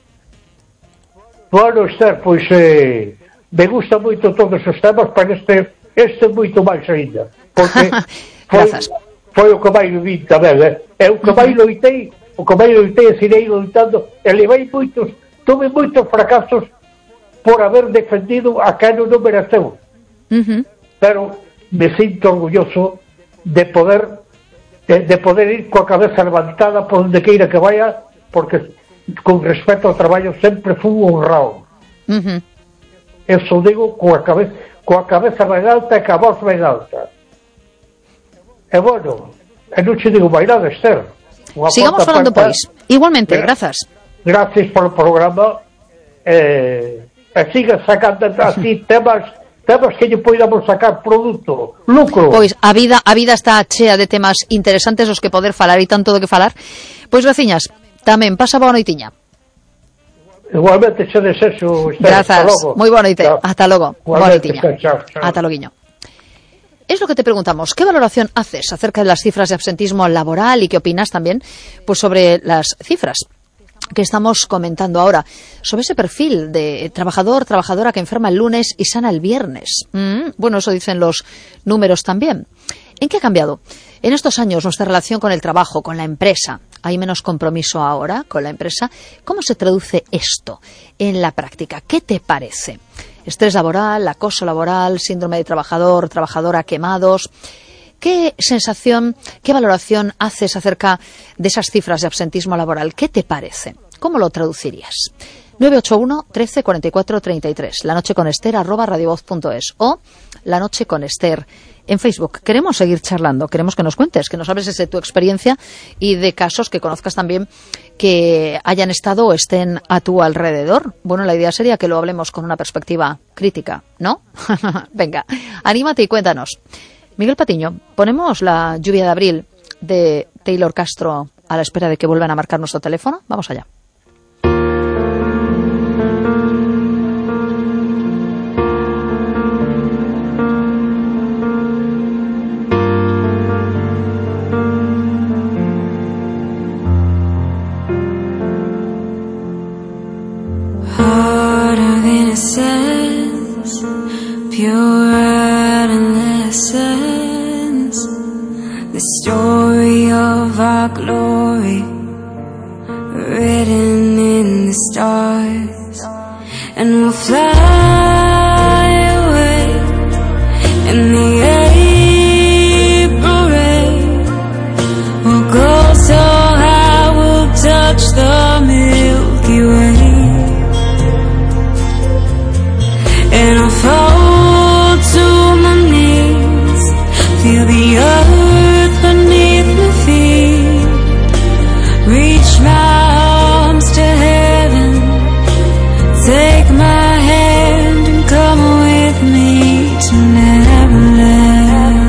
Bueno, Esther, pois eh, me gusta moito todos os temas, pero este, este moito máis ainda, porque foi, foi o que máis viví tamén, eh? É o que máis loitei, o que máis loitei e irei loitando, e levei moitos, tuve moitos fracasos por haber defendido a quen non mereceu. Uh-huh. Pero me sinto orgulloso de poder de, de poder ir coa cabeza levantada por onde queira que vaya, porque con respecto ao traballo sempre fui honrado. Uh-huh. Eso digo coa cabeza, coa cabeza ben alta e coa voz ben alta. E bueno, e non che digo máis nada, Esther. Sigamos falando, pois. Igualmente, eh, grazas. Gracias polo programa. Eh, e siga sacando así temas temas que lle poidamos sacar produto, lucro. Pois a vida a vida está chea de temas interesantes os que poder falar e tanto do que falar. Pois veciñas, tamén pasa boa noitiña. Igualmente xe desexo. Grazas, moi boa noite. Chao. Hasta logo. Boa noitiña. Chao, chao. Hasta loguiño. Es lo que te preguntamos, ¿qué valoración haces acerca de las cifras de absentismo laboral y qué opinas también pues sobre las cifras que estamos comentando ahora, sobre ese perfil de trabajador, trabajadora que enferma el lunes y sana el viernes? Mm, bueno, eso dicen los números también. ¿En qué ha cambiado en estos años nuestra relación con el trabajo, con la empresa? ¿Hay menos compromiso ahora con la empresa? ¿Cómo se traduce esto en la práctica? ¿Qué te parece? Estrés laboral, acoso laboral, síndrome de trabajador, trabajadora quemados. ¿Qué sensación, qué valoración haces acerca de esas cifras de absentismo laboral? ¿Qué te parece? ¿Cómo lo traducirías? nueve ocho uno, trece, cuarenta y cuatro, treinta y tres, la noche con Esther, arroba radiovoz punto es o la noche con Esther en Facebook. Queremos seguir charlando, queremos que nos cuentes, que nos hables de tu experiencia y de casos que conozcas también que hayan estado o estén a tu alrededor. Bueno, la idea sería que lo hablemos con una perspectiva crítica, ¿no? Venga, anímate y cuéntanos. Miguel Patiño, ponemos la lluvia de abril de Taylor Castro a la espera de que vuelvan a marcar nuestro teléfono. Vamos allá. Pure adolescence, the story of our glory, written in the stars, and we'll fly away in the April rain. We'll go so high, we'll touch the Milky Way, and I'll fall to my knees, feel the earth beneath my feet, reach my arms to heaven, take my hand and come with me to Neverland.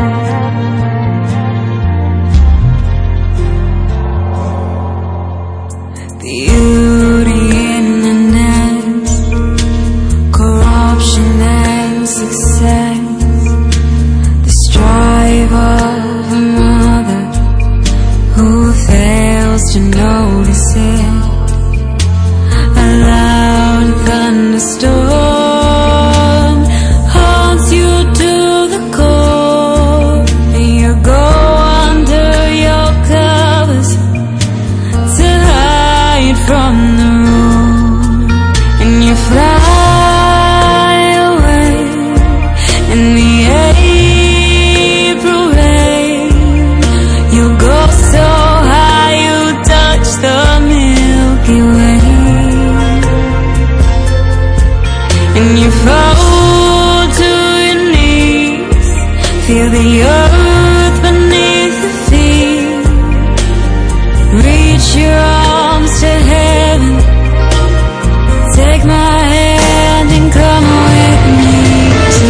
Beauty in the net, corruption and success, the strive of a mother who fails to notice it. A loud thunderstorm haunts you to the core, and you go under your covers to hide from the room, and you fly fall to your knees, feel the earth beneath your feet, reach your arms to heaven, take my hand and come with me to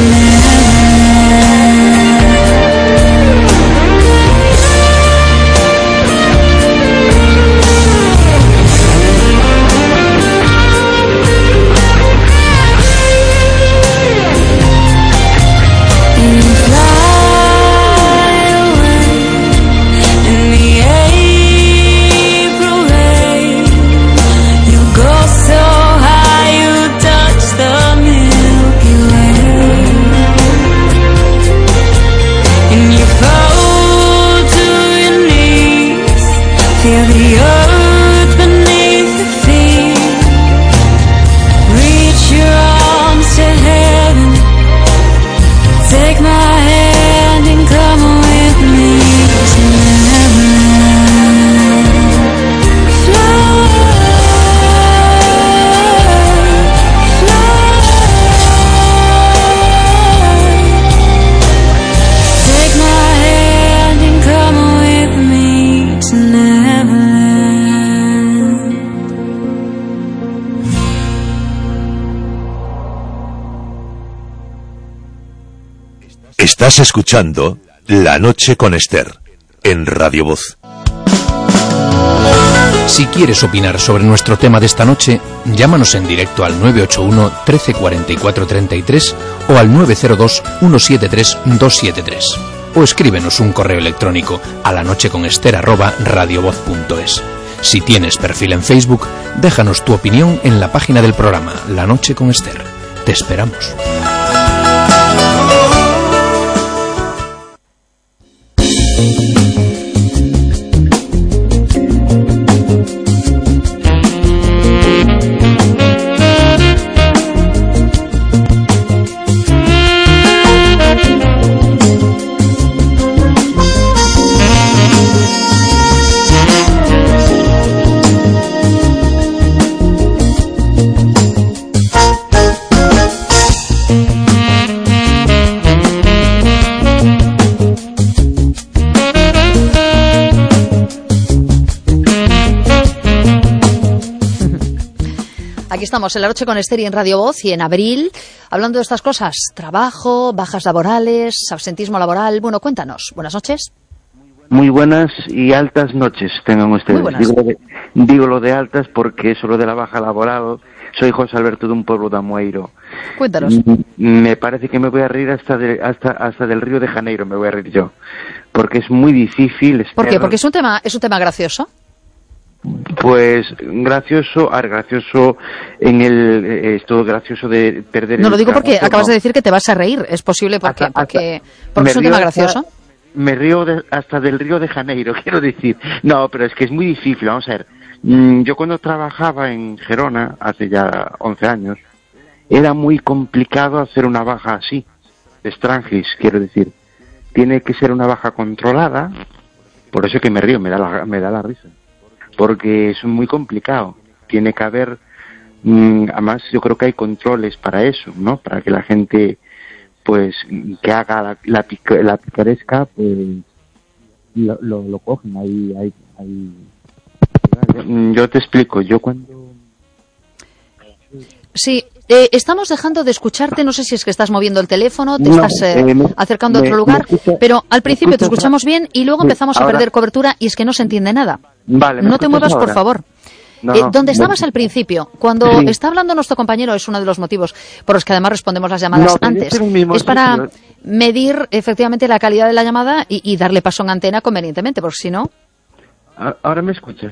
Neverland. Estás escuchando La Noche con Esther en Radio Voz. Si quieres opinar sobre nuestro tema de esta noche, llámanos en directo al nueve ocho uno, trece cuarenta y cuatro treinta y tres o al nueve cero dos, uno siete tres, dos siete tres. O escríbenos un correo electrónico a lanocheconester arroba radiovoz punto es. Si tienes perfil en Facebook, déjanos tu opinión en la página del programa La Noche con Esther. Te esperamos. Aquí estamos en La Noche con Esther y en Radio Voz y en abril, hablando de estas cosas, trabajo, bajas laborales, absentismo laboral. Bueno, cuéntanos. Buenas noches. Muy buenas y altas noches tengan ustedes. Digo lo, de, digo lo de altas porque eso lo de la baja laboral. Soy José Alberto de un pueblo de Amoeiro. Cuéntanos. Me parece que me voy a reír hasta, de, hasta, hasta del Río de Janeiro, me voy a reír yo. Porque es muy difícil. Esther. ¿Por qué? Porque es un tema, es un tema gracioso. Pues gracioso, ah, gracioso en el eh, esto gracioso de perder. No el lo digo trabajo, porque acabas no. de decir que te vas a reír. Es posible porque Hasta- porque, hasta- porque me es un río tema hasta- gracioso. Me río de- hasta del Río de Janeiro, quiero decir. No, pero es que es muy difícil, vamos a ver. Mm, Yo cuando trabajaba en Gerona, hace ya once años, era muy complicado hacer una baja así, de Strangis, quiero decir. Tiene que ser una baja controlada, por eso que me río, me da la, me da la risa. Porque es muy complicado. Tiene que haber, mmm, además yo creo que hay controles para eso, ¿no? Para que la gente, pues, que haga la, la, pica- la picaresca, pues, lo, lo, lo cogen. Ahí, ahí, ahí. Mm, Yo te explico, yo cuando... Sí, eh, estamos dejando de escucharte. No sé si es que estás moviendo el teléfono, te No, estás eh, eh, me- acercando a me- otro lugar, me escucha- pero al me principio te escuchas escuchamos bien y luego Sí, empezamos a ahora- perder cobertura y es que no se entiende nada. Vale, ¿me No te escuchas muevas, por ahora? favor. No, Eh, no, ¿Dónde me- estabas al principio? Cuando Sí. está hablando nuestro compañero, es uno de los motivos por los que además respondemos las llamadas No, pero yo antes. estoy en el mismo Es para sitio. medir efectivamente la calidad de la llamada y, y darle paso en antena convenientemente, porque si no, A- Ahora me escuchas.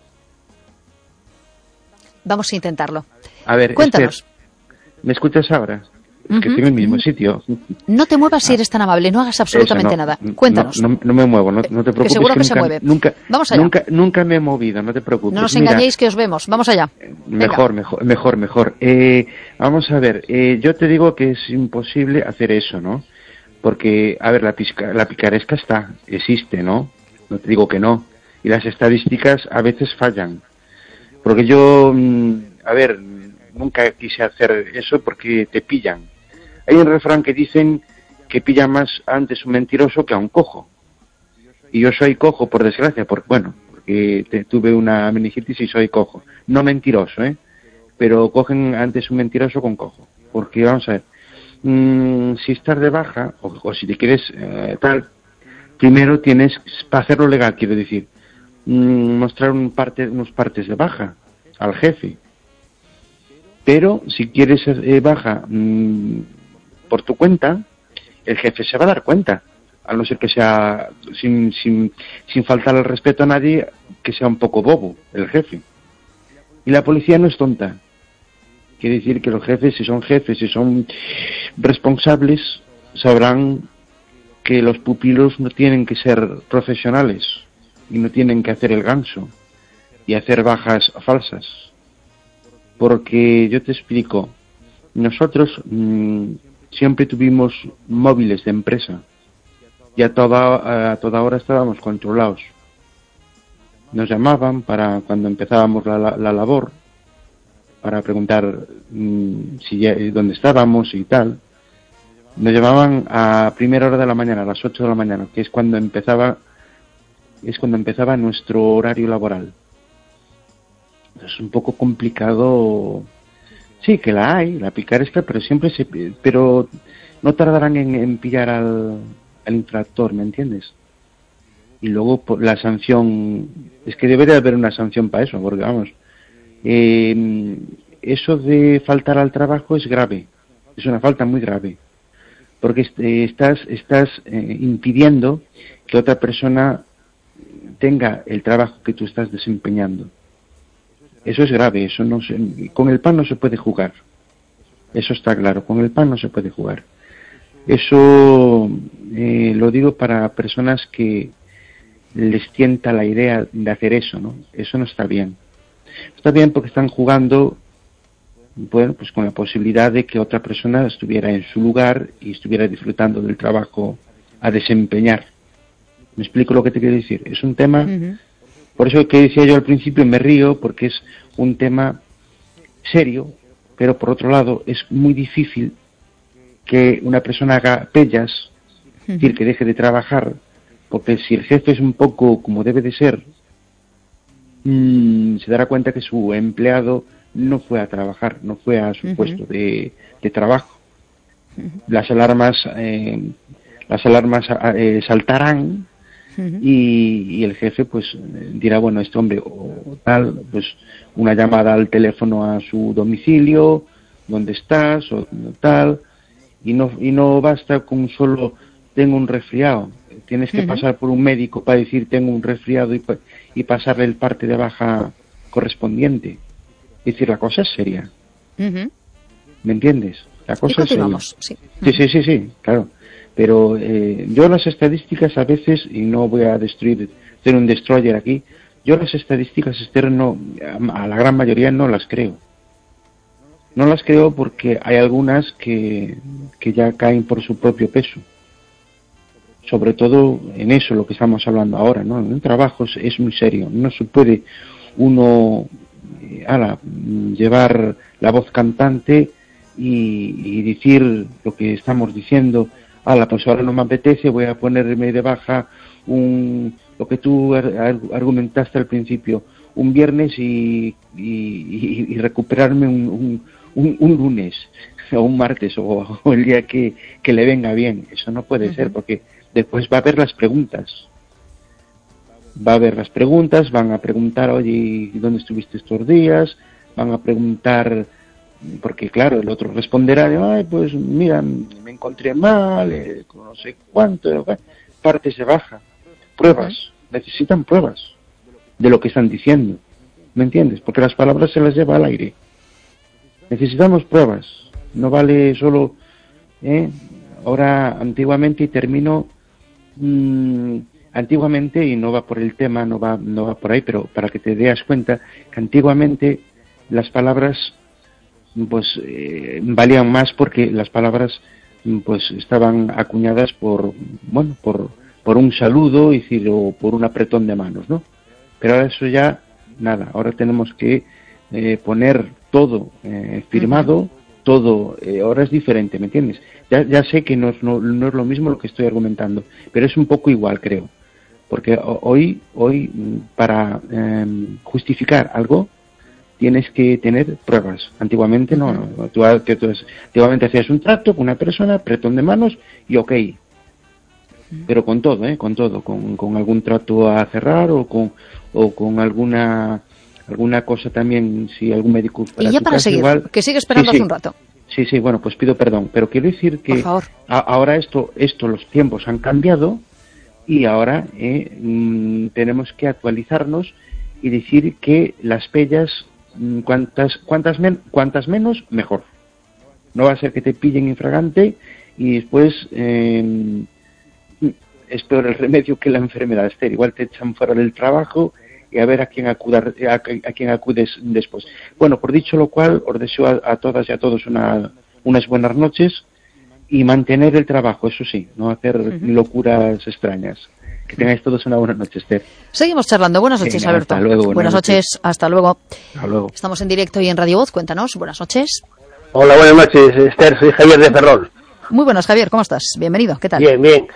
vamos a intentarlo. A ver, Cuéntanos. Esther, ¿me escuchas ahora? Es que Ujú, estoy en el mismo ujú. sitio. No te muevas si eres tan amable, no hagas absolutamente Eso, no, nada. no, Cuéntanos. No, no, no me muevo, no, no te preocupes. seguro que se nunca, mueve. Nunca, Vamos allá. Nunca, nunca me he movido, no te preocupes. No nos Mira, engañéis que os vemos. Vamos allá. Venga. Mejor, mejor, mejor, mejor. Eh, vamos a ver, eh, yo te digo que es imposible hacer eso, ¿no? Porque, a ver, la, pisca- la picaresca está, existe, ¿no? No te digo que no. Y las estadísticas a veces fallan. Porque yo, mm, a ver, nunca quise hacer eso porque te pillan. Hay un refrán que dicen que pilla más antes un mentiroso que a un cojo. Y yo soy cojo, por desgracia, por, bueno, porque te- tuve una meningitis y soy cojo. No mentiroso, ¿eh? Pero cogen antes un mentiroso con cojo. Porque, vamos a ver, mm, si estás de baja, o, o si te quieres eh, tal, primero tienes, para hacerlo legal, quiero decir, mm, mostrar un parte, unos partes de baja al jefe. Pero si quieres eh, baja mm, por tu cuenta, el jefe se va a dar cuenta, a no ser que sea, sin, sin, sin faltar el respeto a nadie, que sea un poco bobo el jefe. Y la policía no es tonta. Quiere decir que los jefes, si son jefes, si son responsables, sabrán que los pupilos no tienen que ser profesionales y no tienen que hacer el ganso y hacer bajas falsas. Porque yo te explico, nosotros mmm, siempre tuvimos móviles de empresa y a toda, a toda hora estábamos controlados. Nos llamaban para cuando empezábamos la, la, la labor, para preguntar mmm, si ya, dónde estábamos y tal. Nos llamaban a primera hora de la mañana, a las ocho de la mañana, que es cuando empezaba, es cuando empezaba nuestro horario laboral. Es un poco complicado Sí, que la hay, la picaresca, pero siempre se... Pero no tardarán en, en pillar al, al infractor, ¿me entiendes? Y luego por la sanción... Es que debería haber una sanción para eso, porque vamos... Eh, eso de faltar al trabajo es grave, es una falta muy grave, porque eh, estás, estás eh, impidiendo que otra persona tenga el trabajo que tú estás desempeñando. Eso es grave, eso no se, con el pan no se puede jugar, eso está claro, con el pan no se puede jugar. Eso eh, lo digo para personas que les tienta la idea de hacer eso, ¿no? Eso no está bien. Está bien porque están jugando, bueno, pues con la posibilidad de que otra persona estuviera en su lugar y estuviera disfrutando del trabajo a desempeñar. ¿Me explico lo que te quiero decir? Es un tema, uh-huh. Por eso que decía yo al principio, me río, porque es un tema serio, pero por otro lado es muy difícil que una persona haga pellas, uh-huh. Es decir, que deje de trabajar, porque si el jefe es un poco como debe de ser, mmm, se dará cuenta que su empleado no fue a trabajar, no fue a su uh-huh. puesto de, de trabajo. Uh-huh. Las alarmas, eh, las alarmas eh, saltarán. Uh-huh. y, y el jefe pues dirá, bueno, este hombre o tal, pues una llamada al teléfono a su domicilio, ¿dónde estás? O tal, y no y no basta con solo tengo un resfriado, tienes que uh-huh. pasar por un médico para decir tengo un resfriado y, y pasarle el parte de baja correspondiente. Es decir, la cosa es seria. Uh-huh. ¿Me entiendes? La cosa es seria. Sí. Sí, sí, sí, sí, claro. Pero eh, yo las estadísticas a veces, y no voy a destruir, hacer un destroyer aquí, yo las estadísticas externas a la gran mayoría no las creo. No las creo porque hay algunas que, que ya caen por su propio peso. Sobre todo en eso, lo que estamos hablando ahora, ¿no? En un trabajo es, es muy serio. No se puede uno eh, ala, llevar la voz cantante y, y decir lo que estamos diciendo. Ala, pues ahora no me apetece, voy a ponerme de baja un, lo que tú ar- argumentaste al principio, un viernes y, y, y recuperarme un, un, un, un lunes o un martes o, o el día que, que le venga bien. Eso no puede uh-huh. ser, porque después va a haber las preguntas. Va a haber las preguntas, van a preguntar, oye, ¿dónde estuviste estos días? Van a preguntar... Porque claro, el otro responderá, ay, pues mira, me encontré mal, eh, no sé cuánto, partes de baja, pruebas, necesitan pruebas de lo que están diciendo, ¿me entiendes? Porque las palabras se las lleva al aire. Necesitamos pruebas, no vale solo, ¿eh? Ahora, antiguamente, y termino, mmm, antiguamente, y no va por el tema, no va, no va por ahí, pero para que te des cuenta, que antiguamente las palabras pues eh, valían más porque las palabras pues estaban acuñadas por bueno por por un saludo, es decir, o por un apretón de manos, ¿no? Pero ahora eso ya nada, ahora tenemos que eh, poner todo eh, firmado, uh-huh. todo, eh, ahora es diferente, ¿me entiendes? Ya ya sé que no es, no, no es lo mismo lo que estoy argumentando, pero es un poco igual, creo, porque hoy hoy para eh, justificar algo tienes que tener pruebas. Antiguamente no, no. Tú, tú, tú, antiguamente hacías un trato con una persona, apretón de manos y ok. Pero con todo, ¿eh? Con todo, con, con algún trato a cerrar o con o con alguna alguna cosa también, si algún médico... Y ya para seguir, igual, que sigue esperando sí, sí. hace un rato. Sí, sí, bueno, pues pido perdón, pero quiero decir que Por favor. A, ahora esto, esto, los tiempos han cambiado y ahora eh, mmm, tenemos que actualizarnos y decir que las pellas cuantas cuantas men, cuantas menos mejor. No va a ser que te pillen infragante y después eh, es peor el remedio que la enfermedad, Esther. Igual te echan fuera del trabajo y a ver a quién acudar, a, a quién acudes después. Bueno, por dicho lo cual, os deseo a, a todas y a todos una, unas buenas noches y mantener el trabajo, eso sí, no hacer uh-huh. locuras extrañas. Que tengáis todos una buena noche, Esther. Seguimos charlando. Buenas noches, Venga, Alberto. Hasta luego, buenas, buenas noches. noches, hasta luego. Hasta luego. Estamos en directo y en Radio Voz, cuéntanos. Buenas noches. Hola, buenas noches, Esther, soy Javier de Ferrol. Muy buenas, Javier, ¿cómo estás? Bienvenido, ¿qué tal? Bien, bien.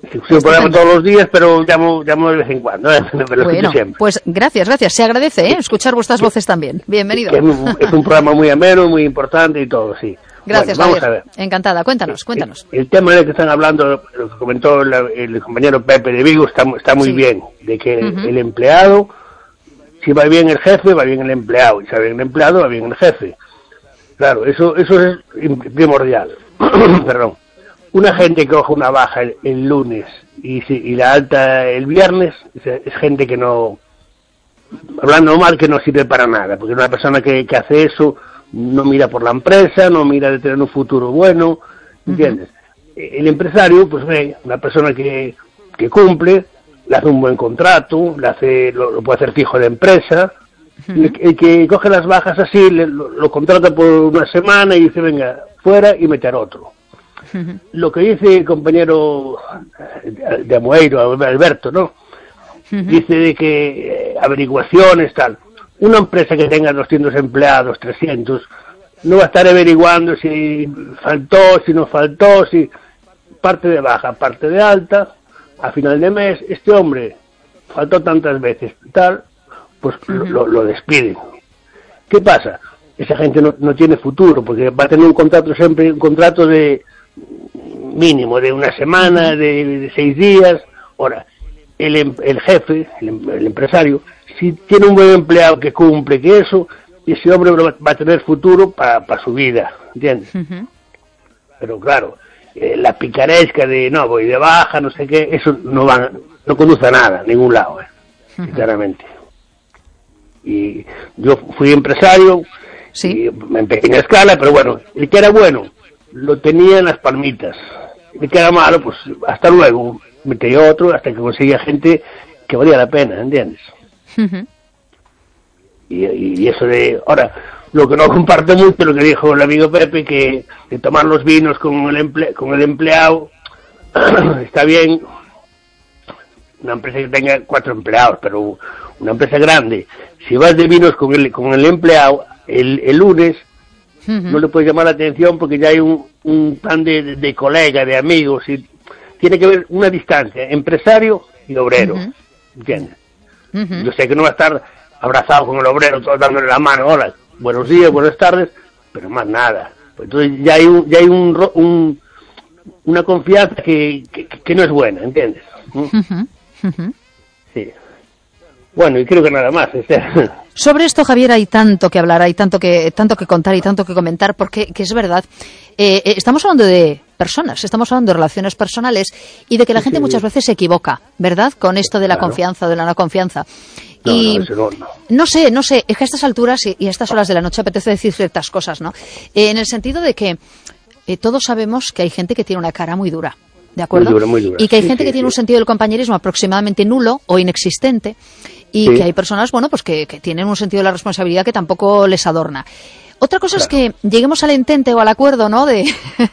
Escucho el programa todos los días, pero llamo, llamo de vez en cuando, ¿eh? Me lo Bueno, siempre. pues gracias, gracias. Se agradece, ¿eh? Escuchar vuestras voces también. Bienvenido. Que es, un, es un programa muy ameno, muy importante y todo, sí. Gracias, bueno, vamos Javier. a ver. Encantada. Cuéntanos, cuéntanos. El, el tema del que están hablando, lo que comentó el, el compañero Pepe de Vigo, está, está muy Sí. bien. De que Uh-huh. el empleado, si va bien el jefe, va bien el empleado. Y si va bien el empleado, va bien el jefe. Claro, eso eso es primordial. Perdón. Una gente que coge una baja el, el lunes y, si, y la alta el viernes, es, es gente que no, hablando mal, que no sirve para nada. Porque una persona que, que hace eso no mira por la empresa, no mira de tener un futuro bueno, ¿entiendes? Uh-huh. El empresario, pues ve, una persona que, que cumple, le hace un buen contrato, le hace, lo, lo puede hacer fijo de empresa. Uh-huh. el, el que coge las bajas así, le, lo, lo contrata por una semana y dice, venga, fuera y meter otro. Uh-huh. Lo que dice el compañero de Amoeiro, Alberto, ¿no? Uh-huh. Dice de que eh, averiguaciones, tal. Una empresa que tenga doscientos empleados, trescientos, no va a estar averiguando si faltó, si no faltó, si parte de baja, parte de alta, a final de mes, este hombre faltó tantas veces, tal, pues uh-huh. lo, lo despiden. ¿Qué pasa? Esa gente no, no tiene futuro, porque va a tener un contrato siempre, un contrato de mínimo, de una semana, de, de seis días. Ahora, el, el jefe, el, el empresario, si tiene un buen empleado que cumple, que eso, ese hombre va, va a tener futuro para pa su vida, ¿entiendes? Uh-huh. Pero claro, eh, la picaresca de, no, voy de baja, no sé qué, eso no va, no conduce a nada, a ningún lado, eh, uh-huh. sinceramente. Y yo fui empresario, ¿sí? Y en pequeña escala, pero bueno, el que era bueno, lo tenía en las palmitas. El que era malo, pues hasta luego, metí otro hasta que conseguía gente que valía la pena, ¿entiendes? Uh-huh. y, y eso de... Ahora, lo que no comparto mucho, lo que dijo el amigo Pepe, que de tomar los vinos con el, emple, con el empleado, está bien, una empresa que tenga cuatro empleados, pero una empresa grande, si vas de vinos con el, con el empleado, el, el lunes, uh-huh. no le puedes llamar la atención porque ya hay un, un plan de, de, de colega, de amigos, y tiene que haber una distancia, empresario y obrero, uh-huh. ¿entiendes? Uh-huh. Yo sé que no va a estar abrazado con el obrero, todo dándole la mano, hola, buenos días, buenas tardes, pero más nada. Pues entonces ya hay un, ya hay un, un una confianza que, que, que no es buena, ¿entiendes? Uh-huh. Uh-huh. Sí. Bueno, y creo que nada más. Sobre esto, Javier, hay tanto que hablar, hay tanto que tanto que contar y tanto que comentar, porque que es verdad. Eh, estamos hablando de personas, estamos hablando de relaciones personales y de que la gente sí. muchas veces se equivoca, ¿verdad? Con esto de la claro. confianza o de la no confianza. No, y no, no, no. no sé, no sé, es que a estas alturas y, y a estas horas de la noche apetece decir ciertas cosas, ¿no? Eh, en el sentido de que eh, todos sabemos que hay gente que tiene una cara muy dura. ¿De acuerdo? Muy dura, muy dura. Y que hay sí, gente sí, que tiene sí. un sentido del compañerismo aproximadamente nulo o inexistente y sí. que hay personas, bueno, pues que, que tienen un sentido de la responsabilidad que tampoco les adorna. Otra cosa claro. es que lleguemos al entente o al acuerdo, ¿no? De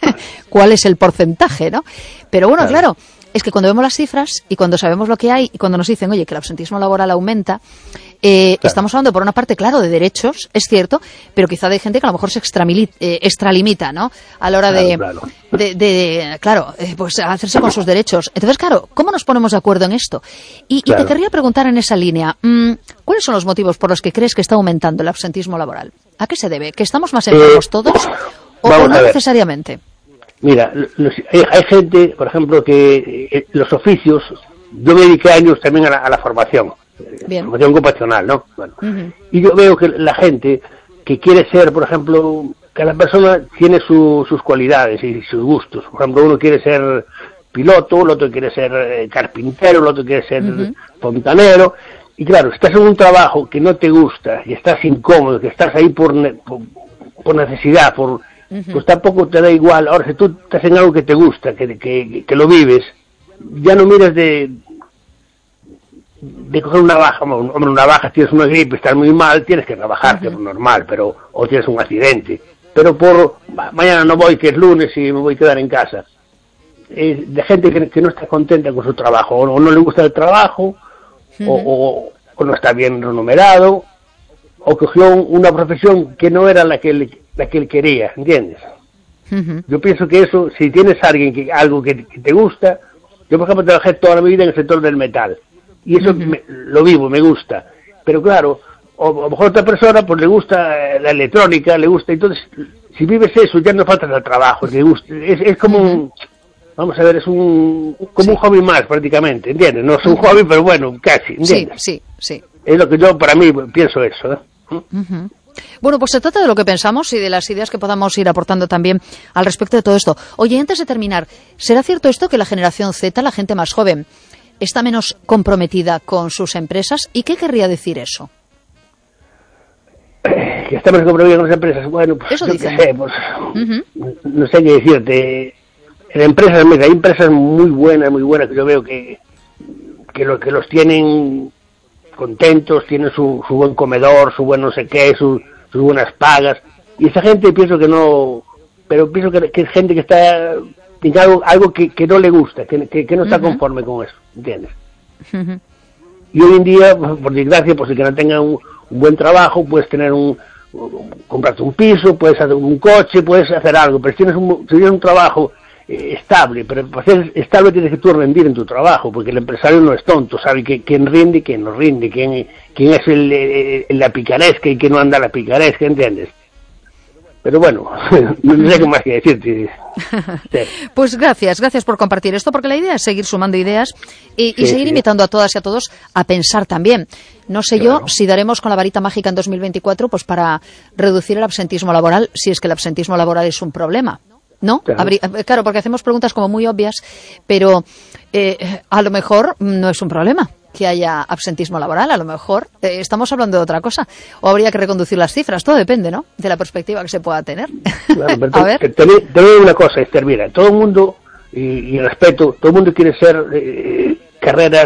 cuál es el porcentaje, ¿no? Pero bueno, claro. claro, es que cuando vemos las cifras y cuando sabemos lo que hay y cuando nos dicen, oye, que el absentismo laboral aumenta, eh, claro. estamos hablando por una parte, claro, de derechos, es cierto, pero quizá de gente que a lo mejor se eh, extralimita, ¿no? A la hora claro, de, claro. de, de, de, claro, eh, pues hacerse con sus derechos. Entonces, claro, ¿cómo nos ponemos de acuerdo en esto? Y, claro. y te querría preguntar en esa línea, mmm, ¿cuáles son los motivos por los que crees que está aumentando el absentismo laboral? ¿A qué se debe? ¿Que estamos más enfermos eh, todos o, o no necesariamente? Mira, los, hay, hay gente, por ejemplo, que eh, los oficios, yo me dediqué años también a la, a la formación, Bien. formación ocupacional, ¿no? Bueno, uh-huh. Y yo veo que la gente que quiere ser, por ejemplo, cada persona tiene su, sus cualidades y sus gustos. Por ejemplo, uno quiere ser piloto, el otro quiere ser eh, carpintero, el otro quiere ser uh-huh. fontanero. Y claro, si estás en un trabajo que no te gusta y estás incómodo, que estás ahí por, por, por necesidad, por... Uh-huh. pues tampoco te da igual. Ahora, si tú estás en algo que te gusta, que, que, que lo vives, ya no miras de de coger una baja. Hombre, una baja, tienes una gripe, estás muy mal, tienes que trabajar, uh-huh. que es normal, pero o tienes un accidente. Pero por mañana no voy, que es lunes y me voy a quedar en casa. Eh, de gente que, que no está contenta con su trabajo, o no, o no le gusta el trabajo, uh-huh. o, o, o no está bien remunerado, o cogió una profesión que no era la que él, la que él quería, ¿entiendes? Uh-huh. Yo pienso que eso, si tienes a alguien que algo que, que te gusta, Yo, por ejemplo, trabajé toda la vida en el sector del metal. Y eso uh-huh. me, lo vivo, me gusta. Pero claro, o, o a lo mejor a otra persona pues le gusta la electrónica, le gusta. Entonces, si vives eso, ya no falta el trabajo. Le gusta. Es, es como un... Vamos a ver, es un como sí. un hobby más prácticamente, ¿entiendes? No es un hobby, pero bueno, casi, ¿entiendes? Sí, sí, sí. Es lo que yo, para mí, pienso eso, ¿eh? Uh-huh. Bueno, pues se trata de lo que pensamos y de las ideas que podamos ir aportando también al respecto de todo esto. Oye, antes de terminar, ¿será cierto esto que la generación Z, la gente más joven, está menos comprometida con sus empresas? ¿Y qué querría decir eso? Que está menos comprometida con las empresas. Bueno, pues eso yo dicen. qué sé, pues uh-huh. no sé qué decirte. En empresas, mira, hay empresas muy buenas, muy buenas que yo veo que que, lo, que los tienen contentos, tienen su, su buen comedor, su buen no sé qué, su, sus buenas pagas, y esa gente pienso que no, pero pienso que, que es gente que está, tiene algo, algo que, que no le gusta, que, que, que no está uh-huh. conforme con eso, ¿entiendes? Uh-huh. Y hoy en día, por desgracia, pues el que no tenga un, un buen trabajo, puedes tener un, un, comprarte un piso, puedes hacer un coche, puedes hacer algo, pero si tienes un, si tienes un trabajo estable, pero para ser estable tienes que tú rendir en tu trabajo, porque el empresario no es tonto, sabe que, quién rinde y quién no rinde, quién, quién es el, el, el, la picaresca y quién no anda la picaresca, ¿entiendes? Pero bueno, no sé qué más que decirte. Sí. Pues gracias, gracias por compartir esto, porque la idea es seguir sumando ideas y, y sí, seguir sí. invitando a todas y a todos a pensar también. No sé claro. yo si daremos con la varita mágica en dos mil veinticuatro pues para reducir el absentismo laboral, si es que el absentismo laboral es un problema. ¿No? Claro. Habría, claro, porque hacemos preguntas como muy obvias, pero eh, a lo mejor no es un problema que haya absentismo laboral, a lo mejor eh, estamos hablando de otra cosa, o habría que reconducir las cifras, todo depende, ¿no?, de la perspectiva que se pueda tener. Claro, pero a te, ver. Te, te, te digo una cosa, Esther, mira, todo el mundo, y, y respeto, todo el mundo quiere ser eh, carreras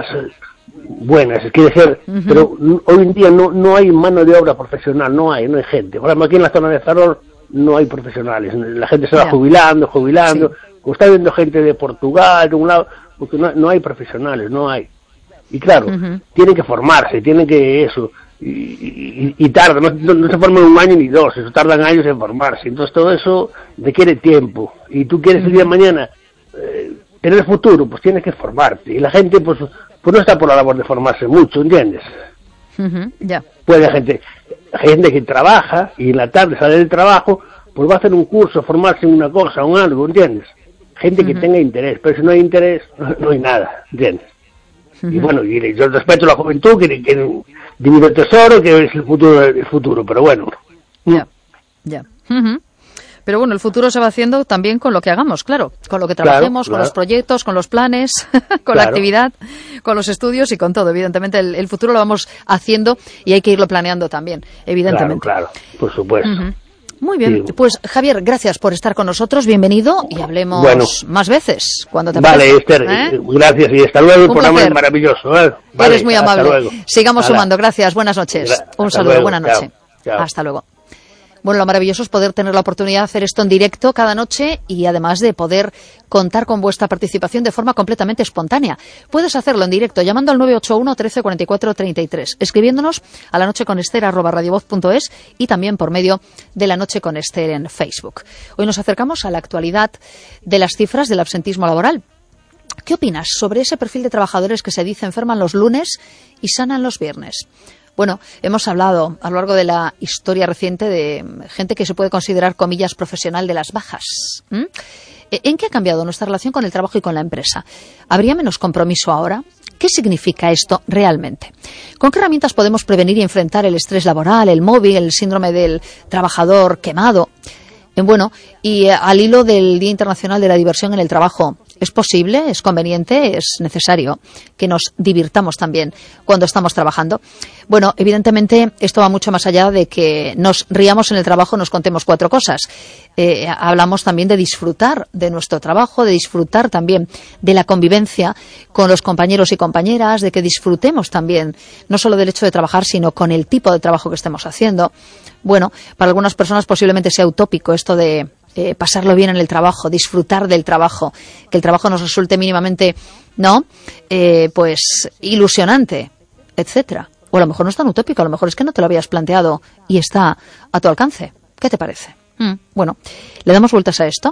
buenas, quiere ser, uh-huh. pero hoy en día no, no hay mano de obra profesional, no hay, no hay gente. Por ejemplo, aquí en la zona de Ferrol no hay profesionales, la gente se va yeah. jubilando, jubilando, sí. como está viendo gente de Portugal, de un lado, porque no, no hay profesionales, no hay. Y claro, uh-huh. tienen que formarse, tienen que eso, y, y, y tarda, no, no, no se forman un año ni dos, eso tardan años en formarse, entonces todo eso requiere tiempo, y tú quieres uh-huh. el día de mañana eh, tener futuro, pues tienes que formarte, y la gente pues, pues no está por la labor de formarse mucho, ¿entiendes? Uh-huh. Yeah. Puede gente, gente que trabaja y en la tarde sale del trabajo, pues va a hacer un curso, formarse en una cosa o en algo, ¿entiendes? Gente uh-huh. que tenga interés, pero si no hay interés, no hay nada, ¿entiendes? Uh-huh. Y bueno, y yo respeto a la juventud, que, que divide el tesoro, que es el futuro, el futuro, pero bueno. Ya, yeah. ya. Yeah. Uh-huh. Pero bueno, el futuro se va haciendo también con lo que hagamos, claro, con lo que trabajemos, claro, claro. con los proyectos, con los planes, con claro. la actividad, con los estudios y con todo. Evidentemente, el, el futuro lo vamos haciendo y hay que irlo planeando también, evidentemente. Claro, claro, por supuesto. Uh-huh. Muy bien, sí. Pues Javier, gracias por estar con nosotros, bienvenido y hablemos bueno, más veces cuando te Vale, apetezca, Esther, ¿eh? gracias y hasta luego, el Un programa placer. es maravilloso. ¿eh? Vale, Eres muy amable. luego. Sigamos Hala. sumando, gracias, buenas noches. Gra- Un hasta saludo, luego. buena noche. Chao. Chao. Hasta luego. Bueno, lo maravilloso es poder tener la oportunidad de hacer esto en directo cada noche y además de poder contar con vuestra participación de forma completamente espontánea. Puedes hacerlo en directo llamando al nueve ocho uno, trece, cuarenta y cuatro, treinta y tres, escribiéndonos a la noche con Esther arroba radiovoz punto es y también por medio de La Noche con Esther en Facebook. Hoy nos acercamos a la actualidad de las cifras del absentismo laboral. ¿Qué opinas sobre ese perfil de trabajadores que se dice enferman los lunes y sanan los viernes? Bueno, hemos hablado a lo largo de la historia reciente de gente que se puede considerar, comillas, profesional de las bajas. ¿Mm? ¿En qué ha cambiado nuestra relación con el trabajo y con la empresa? ¿Habría menos compromiso ahora? ¿Qué significa esto realmente? ¿Con qué herramientas podemos prevenir y enfrentar el estrés laboral, el móvil, el síndrome del trabajador quemado? Bueno, y al hilo del Día Internacional de la Diversión en el Trabajo, ¿es posible, es conveniente, es necesario que nos divirtamos también cuando estamos trabajando? Bueno, evidentemente esto va mucho más allá de que nos riamos en el trabajo, nos contemos cuatro cosas. Eh, hablamos también de disfrutar de nuestro trabajo, de disfrutar también de la convivencia con los compañeros y compañeras, de que disfrutemos también no solo del hecho de trabajar, sino con el tipo de trabajo que estemos haciendo. Bueno, para algunas personas posiblemente sea utópico esto de eh, pasarlo bien en el trabajo, disfrutar del trabajo, que el trabajo nos resulte mínimamente, ¿no?, eh, pues ilusionante, etcétera. O a lo mejor no es tan utópico, a lo mejor es que no te lo habías planteado y está a tu alcance. ¿Qué te parece? Mm, bueno, ¿le damos vueltas a esto?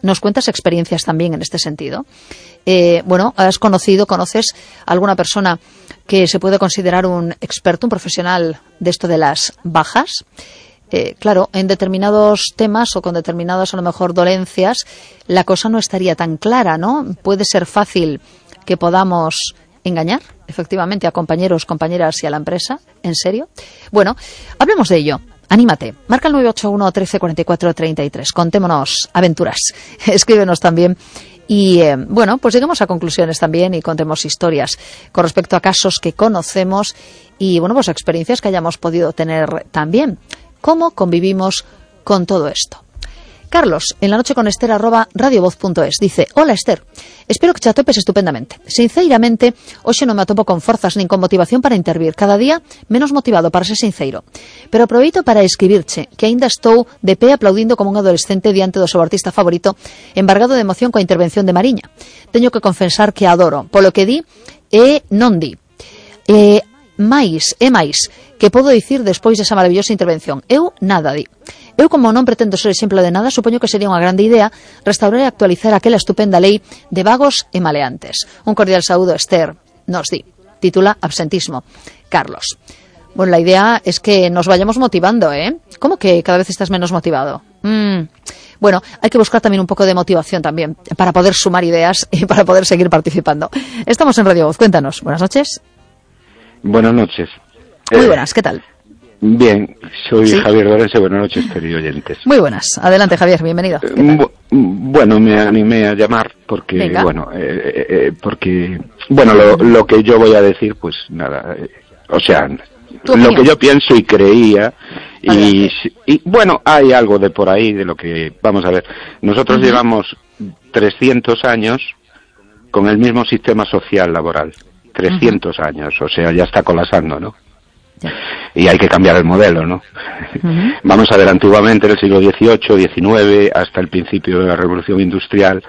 nos cuentas experiencias también en este sentido. Eh, bueno, has conocido, conoces a alguna persona que se puede considerar un experto, un profesional de esto de las bajas. Eh, claro, en determinados temas o con determinadas a lo mejor dolencias, la cosa no estaría tan clara, ¿no? Puede ser fácil que podamos engañar, efectivamente, a compañeros, compañeras y a la empresa. ¿En serio? Bueno, hablemos de ello. Anímate. Marca el nueve ocho uno, trece, cuarenta y cuatro, treinta y tres. Contémonos aventuras. Escríbenos también. Y, eh, bueno, pues lleguemos a conclusiones también y contemos historias con respecto a casos que conocemos y, bueno, pues experiencias que hayamos podido tener también. ¿Cómo convivimos con todo esto? Carlos, en la noche con Esther, arroba radiovoz punto es, dice: hola Esther, espero que te atopes estupendamente. Sinceramente, hoxe non me atopo con forzas nin con motivación para intervir, cada día menos motivado, para ser sincero. Pero aproveito para escribirche que aínda estou de pé aplaudindo como un adolescente diante do seu artista favorito, embargado de emoción coa intervención de Mariña. Teño que confesar que adoro, polo que di e non di. E máis, e máis, que podo dicir despois desa maravillosa intervención? Eu nada di. Eu, como non pretendo ser exemplo de nada, supoño que sería unha grande idea restaurar e actualizar aquela estupenda lei de vagos e maleantes. Un cordial saúdo, Esther, nos di. Titula Absentismo. Carlos. Bueno, la idea es que nos vayamos motivando, ¿eh? ¿Cómo que cada vez estás menos motivado? Mm. Bueno, hay que buscar también un poco de motivación también para poder sumar ideas y para poder seguir participando. Estamos en Radio Voz, cuéntanos. Buenas noches. Buenas noches. Muy eh, buenas, ¿qué tal? Bien, soy ¿Sí? Javier Dorense, buenas noches, queridos oyentes. Muy buenas, adelante Javier, bienvenido. Eh, bu bueno, me animé a llamar porque, Venga. bueno, eh, eh, porque, bueno, lo, lo que yo voy a decir, pues nada, eh, o sea, lo que yo pienso y creía, y, y bueno, hay algo de por ahí, de lo que, vamos a ver, nosotros uh-huh. llevamos trescientos años con el mismo sistema social laboral, trescientos uh-huh. años, o sea, ya está colapsando, ¿no? Y hay que cambiar el modelo, ¿no? Uh-huh. Vamos a ver, antiguamente, en el siglo dieciocho, diecinueve, hasta el principio de la Revolución Industrial,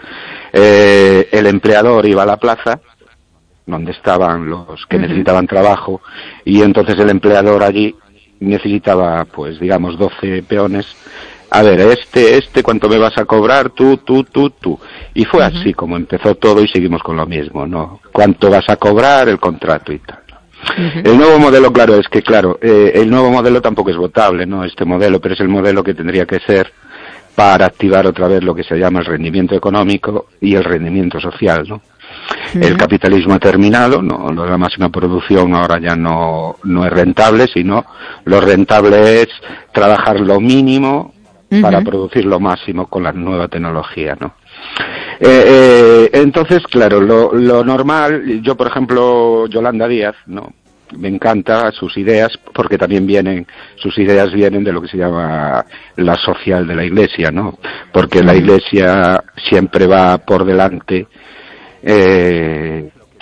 eh, el empleador iba a la plaza, donde estaban los que uh-huh. necesitaban trabajo, y entonces el empleador allí necesitaba, pues, digamos, doce peones. A ver, este, este, ¿cuánto me vas a cobrar? Tú, tú, tú, tú. Y fue uh-huh. así como empezó todo y seguimos con lo mismo, ¿no? ¿Cuánto vas a cobrar? El contrato y tal. Uh-huh. El nuevo modelo, claro, es que, claro, eh, el nuevo modelo tampoco es votable, ¿no? Este modelo, pero es el modelo que tendría que ser para activar otra vez lo que se llama el rendimiento económico y el rendimiento social, ¿no? Uh-huh. El capitalismo ha terminado, no, la máxima producción ahora ya no, no es rentable, sino lo rentable es trabajar lo mínimo uh-huh. para producir lo máximo con la nueva tecnología, ¿no? Eh, eh, entonces, claro, lo, lo normal, yo por ejemplo, Yolanda Díaz, ¿no? Me encanta sus ideas, porque también vienen, sus ideas vienen de lo que se llama la social de la Iglesia, ¿no? Porque la Iglesia siempre va por delante, eh,